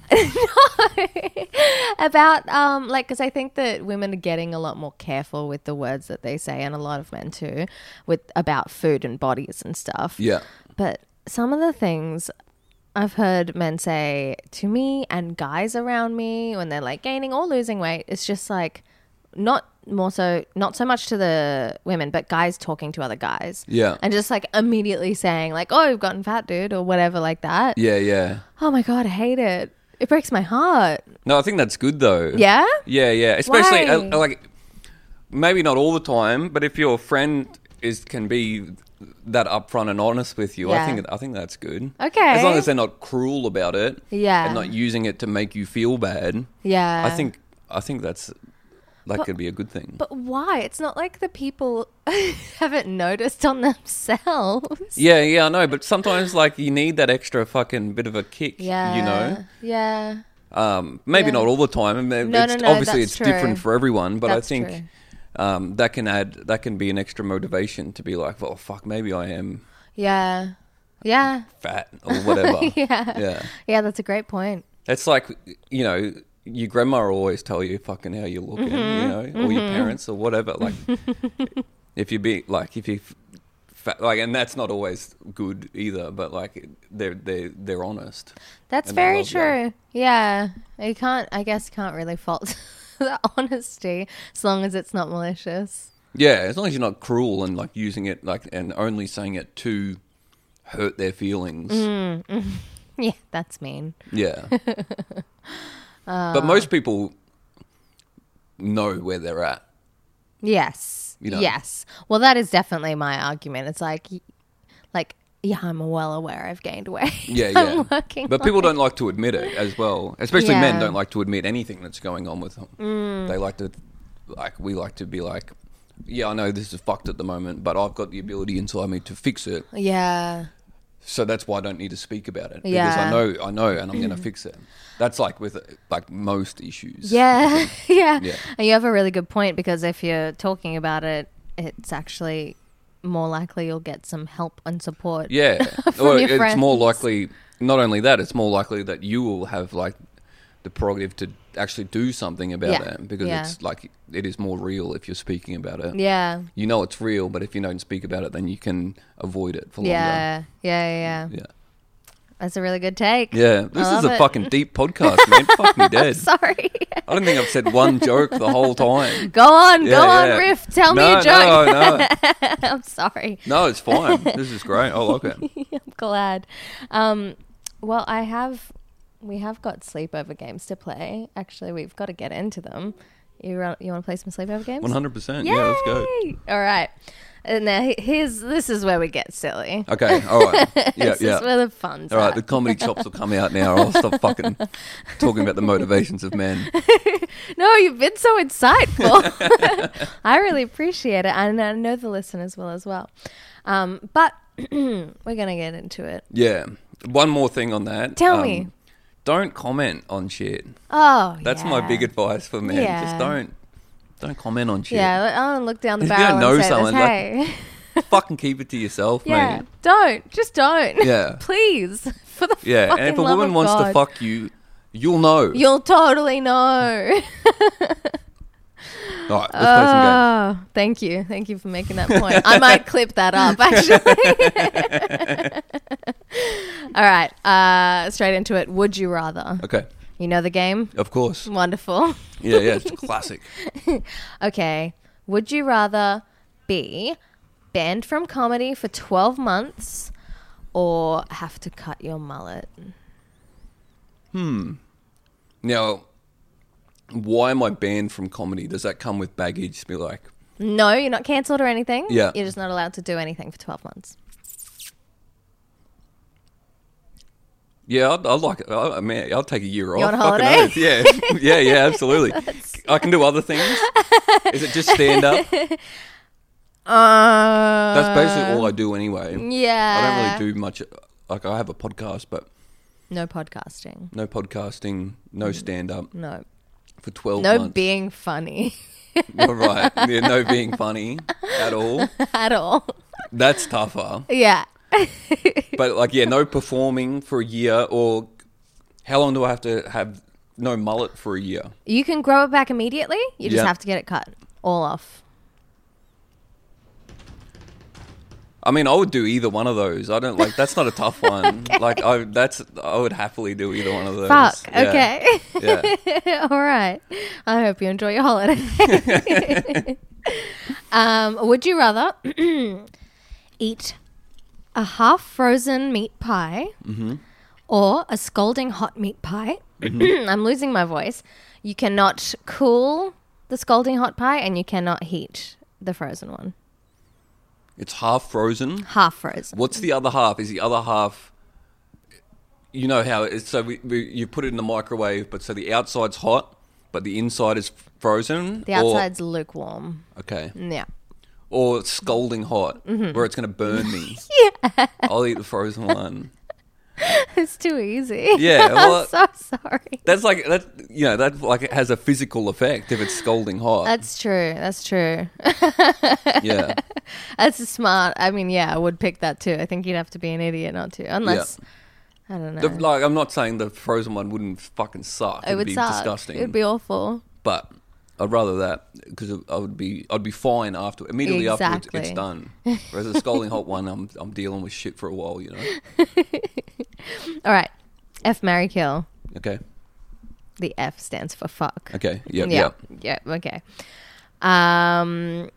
About, um, like, because I think that women are getting a lot more careful with the words that they say, and a lot of men too, with about food and bodies and stuff. yeah, But some of the things I've heard men say to me and guys around me when they're like gaining or losing weight, it's just like not more so, not so much to the women, but guys talking to other guys. Yeah. And just like immediately saying like, oh, you've gotten fat, dude, or whatever like that. yeah, yeah. Oh my God, I hate it. It breaks my heart. No, I think that's good though. Yeah? Yeah, yeah. Especially Why? uh, like maybe not all the time, but if your friend is can be that upfront and honest with you, Yeah. I think I think that's good. Okay. As long as they're not cruel about it. Yeah. And not using it to make you feel bad. Yeah. I think I think that's that But- could be a good thing. But why? It's not like the people haven't noticed on themselves. Yeah, yeah, I know. But sometimes, like, you need that extra fucking bit of a kick. Yeah. You know. Yeah. Um, maybe Yeah. not all the time. I mean, No, it's, no, no, obviously, that's it's true. different for everyone. But That's I think true. um, that can add that can be an extra motivation to be like, well, fuck, maybe I am Yeah. Yeah. fat or whatever. Yeah. Yeah. Yeah, that's a great point. It's like, you know, your grandma will always tell you fucking how you're looking, Mm-hmm. you know, or your parents or whatever. Like, if you be like, if you fat, like, and that's not always good either. But like, they're they they're honest. That's And I very love that. true. Yeah. You can't, I guess, can't really fault the honesty as long as it's not malicious. Yeah, as long as you're not cruel and like using it like and only saying it to hurt their feelings. Yeah, that's mean. Yeah. But most people know where they're at. Yes. You know. Yes. Well, that is definitely my argument. It's like, y- like, yeah, I'm well aware I've gained weight. Yeah, I'm yeah. working But on people it. don't like to admit it as well. Especially men Yeah. don't like to admit anything that's going on with them. Mm. They like to, like, we like to be like, yeah, I know this is fucked at the moment, but I've got the ability inside me to fix it. Yeah. So that's why I don't need to speak about it. Because Yeah. I know, I know, and I'm going to fix it. That's like with, like, most issues. Yeah. yeah. Yeah. And you have a really good point because if you're talking about it, it's actually more likely you'll get some help and support. Yeah. From Or your it's more friends. likely, not only that, it's more likely that you will have, like, the prerogative to actually do something about Yeah. it because Yeah. it's like it is more real if you're speaking about it. Yeah. You know it's real, but if you don't speak about it, then you can avoid it for longer. Yeah. Yeah. Yeah. Yeah. That's a really good take. Yeah. This I is love a it. fucking deep podcast, man. Fuck me dead. Sorry. I don't think I've said one joke the whole time. Go on. Yeah, go on, yeah. Riff. Tell me No, a joke. No, no. I'm sorry. No, it's fine. This is great. I like it. I'm glad. Um, well, I have, we have got sleepover games to play. Actually, we've got to get into them. You ro- you want to play some sleepover games? one hundred percent. Yeah, let's go. Yay! All right. And now he- here's this is where we get silly. Okay, all right. Yeah, this yeah. is where the fun's All right, at. the comedy chops will come out now. I'll stop fucking talking about the motivations of men. No, you've been so insightful. I really appreciate it, and I know the listeners will as well. Um, but we're gonna get into it. Yeah. One more thing on that. Tell Um, me. Don't comment on shit. Oh, That's yeah. my big advice for men. Yeah. Just don't don't comment on shit. Yeah, I don't look down the If you barrel don't know and say someone, this. like- Hey, Fucking keep it to yourself, yeah, mate. don't just don't. Yeah. Please, for the Yeah, fucking and if a love woman of wants God. to fuck you, you'll know. You'll totally know. All right, let's play some games. Oh, thank you. Thank you for making that point. I might clip that up, actually. All right. Uh, straight into it. Would you rather? Okay, You know the game? of course. Wonderful. Yeah, yeah, it's a classic. Okay. Would you rather be banned from comedy for twelve months or have to cut your mullet? Now, why am I banned from comedy? Does that come with baggage? Be like, No, you're not cancelled or anything. Yeah. You're just not allowed to do anything for twelve months. yeah, I'd, I'd like it. I, I mean, I'll take a year off. You on a Fucking holiday? oath. Yeah, yeah, yeah, absolutely. I can do other things. Is it just stand up? Uh, That's basically all I do anyway. Yeah. I don't really do much. Like, I have a podcast, but No podcasting. no podcasting, no stand up No. for twelve No months. being funny All right. Yeah, no being funny at all. at all. That's tougher. Yeah. But like, yeah, no performing for a year, or how long do I have to have no mullet for a year? You can grow it back immediately. You just Yeah. have to get it cut all off. I mean, I would do either one of those. I don't like. That's not a tough one. Like, I that's I would happily do either one of those. Fuck. Yeah. Okay. Yeah. All right. I hope you enjoy your holiday. um, would you rather eat a half frozen meat pie Mm-hmm. or a scalding hot meat pie? I'm losing my voice. You cannot cool the scalding hot pie and you cannot heat the frozen one. It's half frozen. Half frozen. What's the other half? Is the other half? You know how it's so we, we you put it in the microwave, but so the outside's hot, but but the inside is frozen. The or- outside's lukewarm. okay. Yeah. Or scalding hot, where it's going to burn me. Yeah. I'll eat the frozen one. It's too easy. Yeah, well, I'm so sorry. That's like that. You know, that like it has a physical effect if it's scalding hot. That's true. That's true. yeah. That's smart. I mean, yeah, I would pick that too. I think you'd have to be an idiot not to, unless I don't know. The, like, I'm not saying the frozen one wouldn't fucking suck. it It'd would be suck. disgusting. It'd be awful. But I'd rather that because I would be I'd be fine after immediately after Exactly. it's done. Whereas the scalding hot one, I'm I'm dealing with shit for a while. You know. All right. F, marry, kill. Okay. The F stands for fuck. Okay. Yep. Yeah. Yep. Yeah. Okay. Um,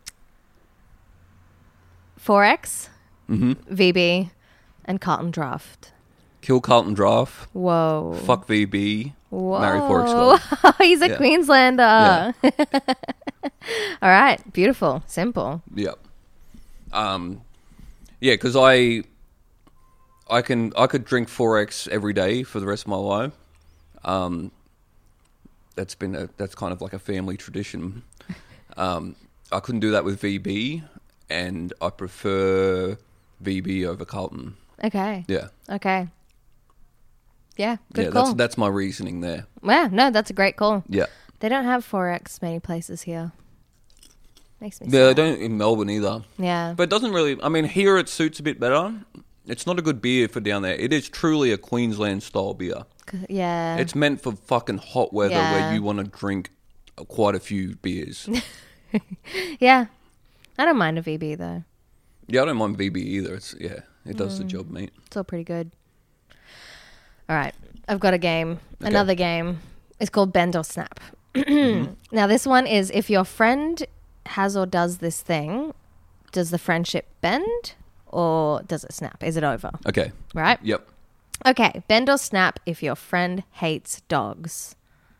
four X, Mm-hmm. V B, and Carlton Draft. Kill Carlton Draft. Whoa. Fuck V B. Whoa. Marry Forex Gold. He's a Yeah. Queenslander. Yeah. All right. Beautiful. Simple. Yep. Um, yeah, because I, I can I could drink four X every day for the rest of my life. Um, that's been a that's kind of like a family tradition. Um, I couldn't do that with V B, and I prefer V B over Carlton. Okay. Yeah, Okay. Yeah. Good yeah. call. That's that's my reasoning there. Yeah. No, that's a great call. Yeah, They don't have four X many places here. Makes me yeah. They sad. don't in Melbourne either. Yeah. But it doesn't really. I mean, here it suits a bit better. It's not a good beer for down there. It is truly a Queensland style beer. Yeah. It's meant for fucking hot weather Yeah. where you want to drink quite a few beers. Yeah. I don't mind a V B though. Yeah, I don't mind V B either. It's yeah, it does Mm. the job, mate. It's all pretty good. All right. I've got a game. Another game. It's called Bend or Snap. Now, this one is if your friend has or does this thing, does the friendship bend or does it snap? Is it over? Okay. Right? Yep. Okay. Bend or snap if your friend hates dogs.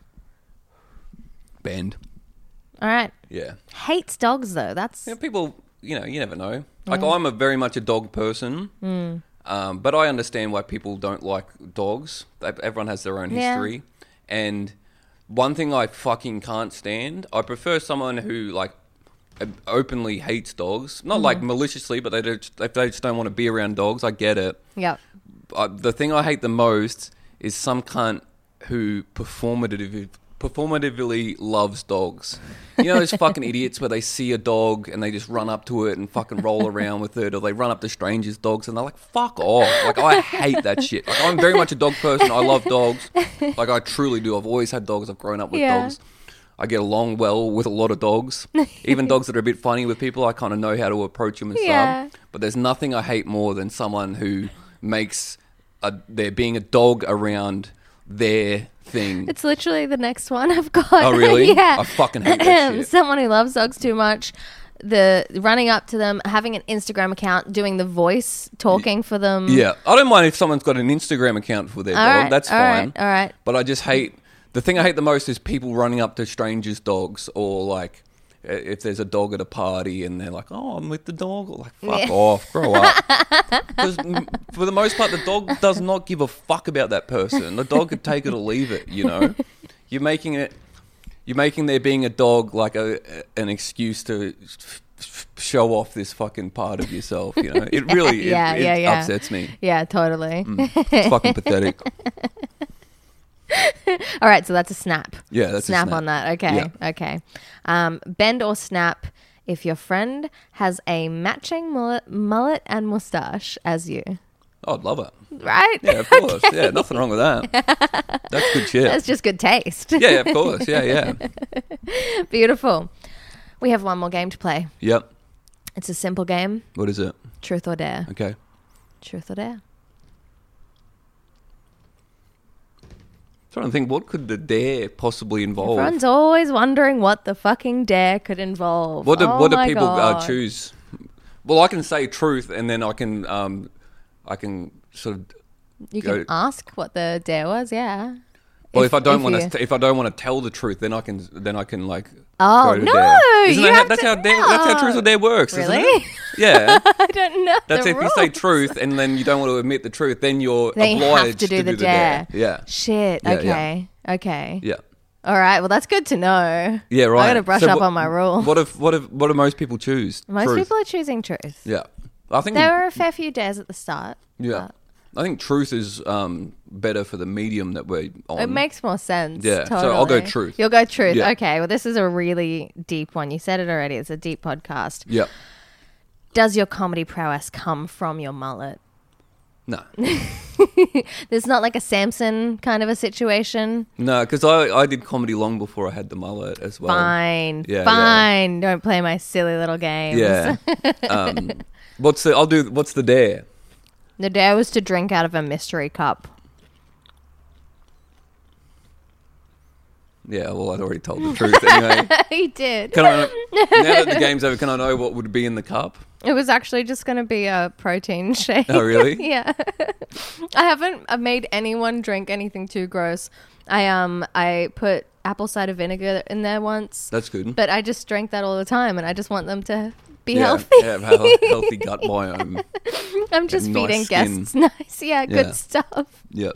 Bend. All right. Yeah. Hates dogs, though. That's. Yeah. People, you know, you never know. Like I'm a very much a dog person, mm. um, but I understand why people don't like dogs. Everyone has their own Yeah. history, and one thing I fucking can't stand, I prefer someone who like openly hates dogs, not like maliciously, but they just, if they just don't want to be around dogs. I get it. Yep. I, the thing I hate the most is some cunt who performative, performatively loves dogs. You know those fucking idiots where they see a dog and they just run up to it and fucking roll around with it, or they run up to strangers' dogs and they're like, fuck off. Like, I hate that shit. Like, I'm very much a dog person. I love dogs. Like, I truly do. I've always had dogs. I've grown up with Yeah. dogs. I get along well with a lot of dogs. Even dogs that are a bit funny with people, I kind of know how to approach them and Yeah. stuff. But there's nothing I hate more than someone who makes a, there being a dog around their thing. It's literally the next one I've got. Oh, really? Yeah. I fucking hate that shit. Someone who loves dogs too much. The running up to them, having an Instagram account, doing the voice, talking for them. Yeah. I don't mind if someone's got an Instagram account for their All dog. right, That's all fine. right, all right. But I just hate... The thing I hate the most is people running up to strangers' dogs, or like if there's a dog at a party and they're like, "Oh, I'm with the dog," or like, "Fuck Yeah. off, grow up." Because for the most part, the dog does not give a fuck about that person. The dog could take it or leave it. You know, you're making it. You're making there being a dog like a an excuse to f- f- show off this fucking part of yourself. You know, it really Yeah, it, yeah, it yeah. upsets me. Yeah, totally. It's fucking pathetic. All right, so that's a snap. Yeah, that's a snap, snap. on that. Okay, Yeah. okay. Um, bend or snap if your friend has a matching mullet, mullet and mustache as you. I'd love it. Right? Yeah, of course. Yeah, nothing wrong with that. That's good shit. That's just good taste. Yeah, yeah, of course. Yeah, yeah. Beautiful. We have one more game to play. Yep. It's a simple game. What is it? Truth or dare. Okay. Truth or dare. Trying to think, what could the dare possibly involve? Everyone's always wondering what the fucking dare could involve. What do oh what do my people uh, God. choose? Well, I can say truth, and then I can um, I can sort of. You go- can ask what the dare was, yeah. Well, if, I don't if want you- to, if I don't want to tell the truth, then I can, then I can like. Oh, go to no, dare. Isn't you that, have that's to- how dare, that's how truth or dare works, Really? isn't it? Yeah. I don't know. That's the if you say rules. truth and then you don't want to admit the truth, then you're Then you obliged have to do, the, do dare. Yeah. Shit. Yeah, Okay. Okay. Yeah. All right. Well, that's good to know. Yeah, right. I got to brush So up what- on my rule. What if what if what do most people choose? Most Truth. people are choosing truth. Yeah, I think. There were a fair few dares at the start. yeah, I think truth is um, better for the medium that we're on. It makes more sense. Yeah, so totally. I'll go truth. You'll go truth. Yeah. Okay. Well, this is a really deep one. You said it already. It's a deep podcast. Yeah. Does your comedy prowess come from your mullet? No. There's not like a Samson kind of a situation. No, because I, I did comedy long before I had the mullet as well. Fine. Yeah, Fine. Don't play my silly little games. Yeah. um, what's the? I'll do. What's the dare? The dare was to drink out of a mystery cup. Yeah. Well, I'd already told the truth anyway. He did. Can I? Now that the game's over, can I know what would be in the cup? It was actually just going to be a protein shake. Oh, really? Yeah. I haven't I've made anyone drink anything too gross. I um I put apple cider vinegar in there once. That's good. But I just drank that all the time, and I just want them to be yeah, healthy. Yeah, have a healthy gut biome. I'm just nice feeding skin. guests nice, yeah, good Yeah. stuff. Yeah.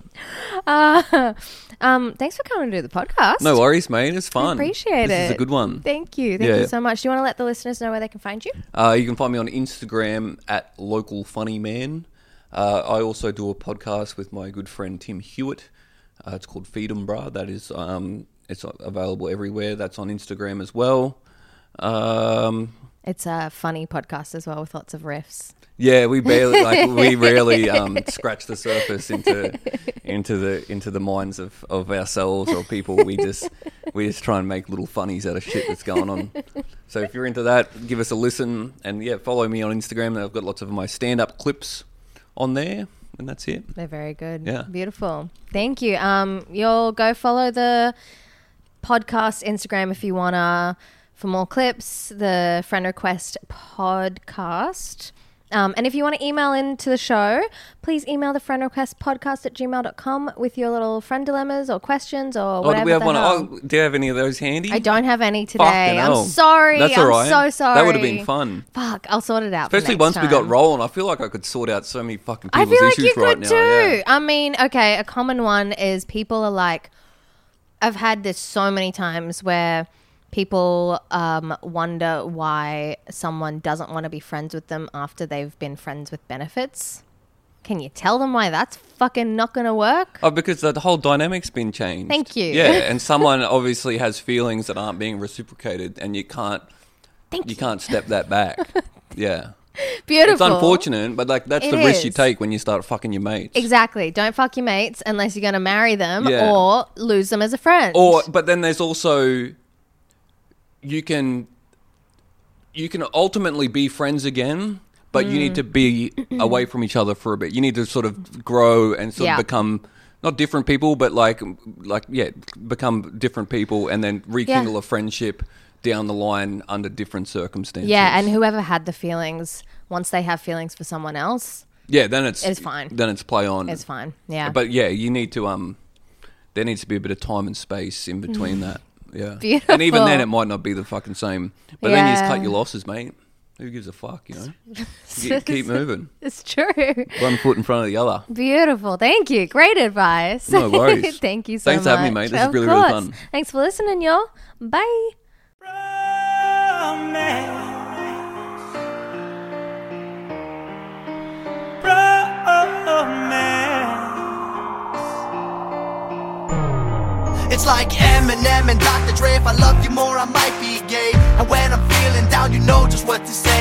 Uh, um, thanks for coming to do the podcast. No worries, mate. It's fun. appreciate this it. This is a good one. Thank you. Thank Yeah. you so much. Do you want to let the listeners know where they can find you? Uh, you can find me on Instagram at local funny man. Uh, I also do a podcast with my good friend Tim Hewitt. Uh, it's called Feed 'em Brah. That is, um, it's available everywhere. That's on Instagram as well. Um, It's a funny podcast as well with lots of riffs. yeah, we barely, like, we rarely um, scratch the surface into into the into the minds of, of ourselves or people. We just we just try and make little funnies out of shit that's going on. So if you're into that, give us a listen, and yeah, follow me on Instagram. I've got lots of my stand-up clips on there, and that's it. They're very good. Yeah. Beautiful. Thank you. Um, you'll go follow the podcast Instagram if you wanna for more clips, the Friend Request podcast. Um, and if you want to email into the show, please email the Friend Request podcast at gmail dot com with your little friend dilemmas or questions or Oh, whatever. do we have the one? hell. Oh, do you have any of those handy? I don't have any today. Fucking I'm hell. sorry. That's I'm all right. so sorry. That would have been fun. Fuck, I'll sort it out. for Especially next once we got time. rolling. I feel like I could sort out so many fucking I people's feel like issues you right could now. too. Yeah. I mean, okay, a common one is people are like, I've had this so many times where people um, wonder why someone doesn't want to be friends with them after they've been friends with benefits. Can you tell them why that's fucking not going to work? Oh, because the whole dynamic's been changed. Thank you. Yeah, and someone obviously has feelings that aren't being reciprocated, and you can't, Thank you you. can't step that back. Yeah, Beautiful. it's unfortunate, but like that's It the risk you is. take when you start fucking your mates. Exactly. Don't fuck your mates unless you're going to marry them Yeah. or lose them as a friend. Or, but then there's also, you can, you can ultimately be friends again, but you need to be away from each other for a bit. You need to sort of grow and sort Yeah. of become not different people, but like, like yeah, become different people, and then rekindle Yeah. a friendship down the line under different circumstances. yeah, and whoever had the feelings, once they have feelings for someone else, yeah, then it's It's fine. Then it's play on. it's fine. Yeah. But yeah, you need to um, there needs to be a bit of time and space in between that. Yeah, Beautiful. and even then, it might not be the fucking same. But then you just Yeah. cut your losses, mate. Who gives a fuck, you know? Keep, keep moving. It's true. One foot in front of the other. Beautiful. Thank you. Great advice. No worries. Thank you so Thanks much. for having me, mate. This is Of really, really course. fun. Thanks for listening, y'all. Bye. It's like Eminem and Doctor Dre. If I love you more, I might be gay. And when I'm feeling down, you know just what to say.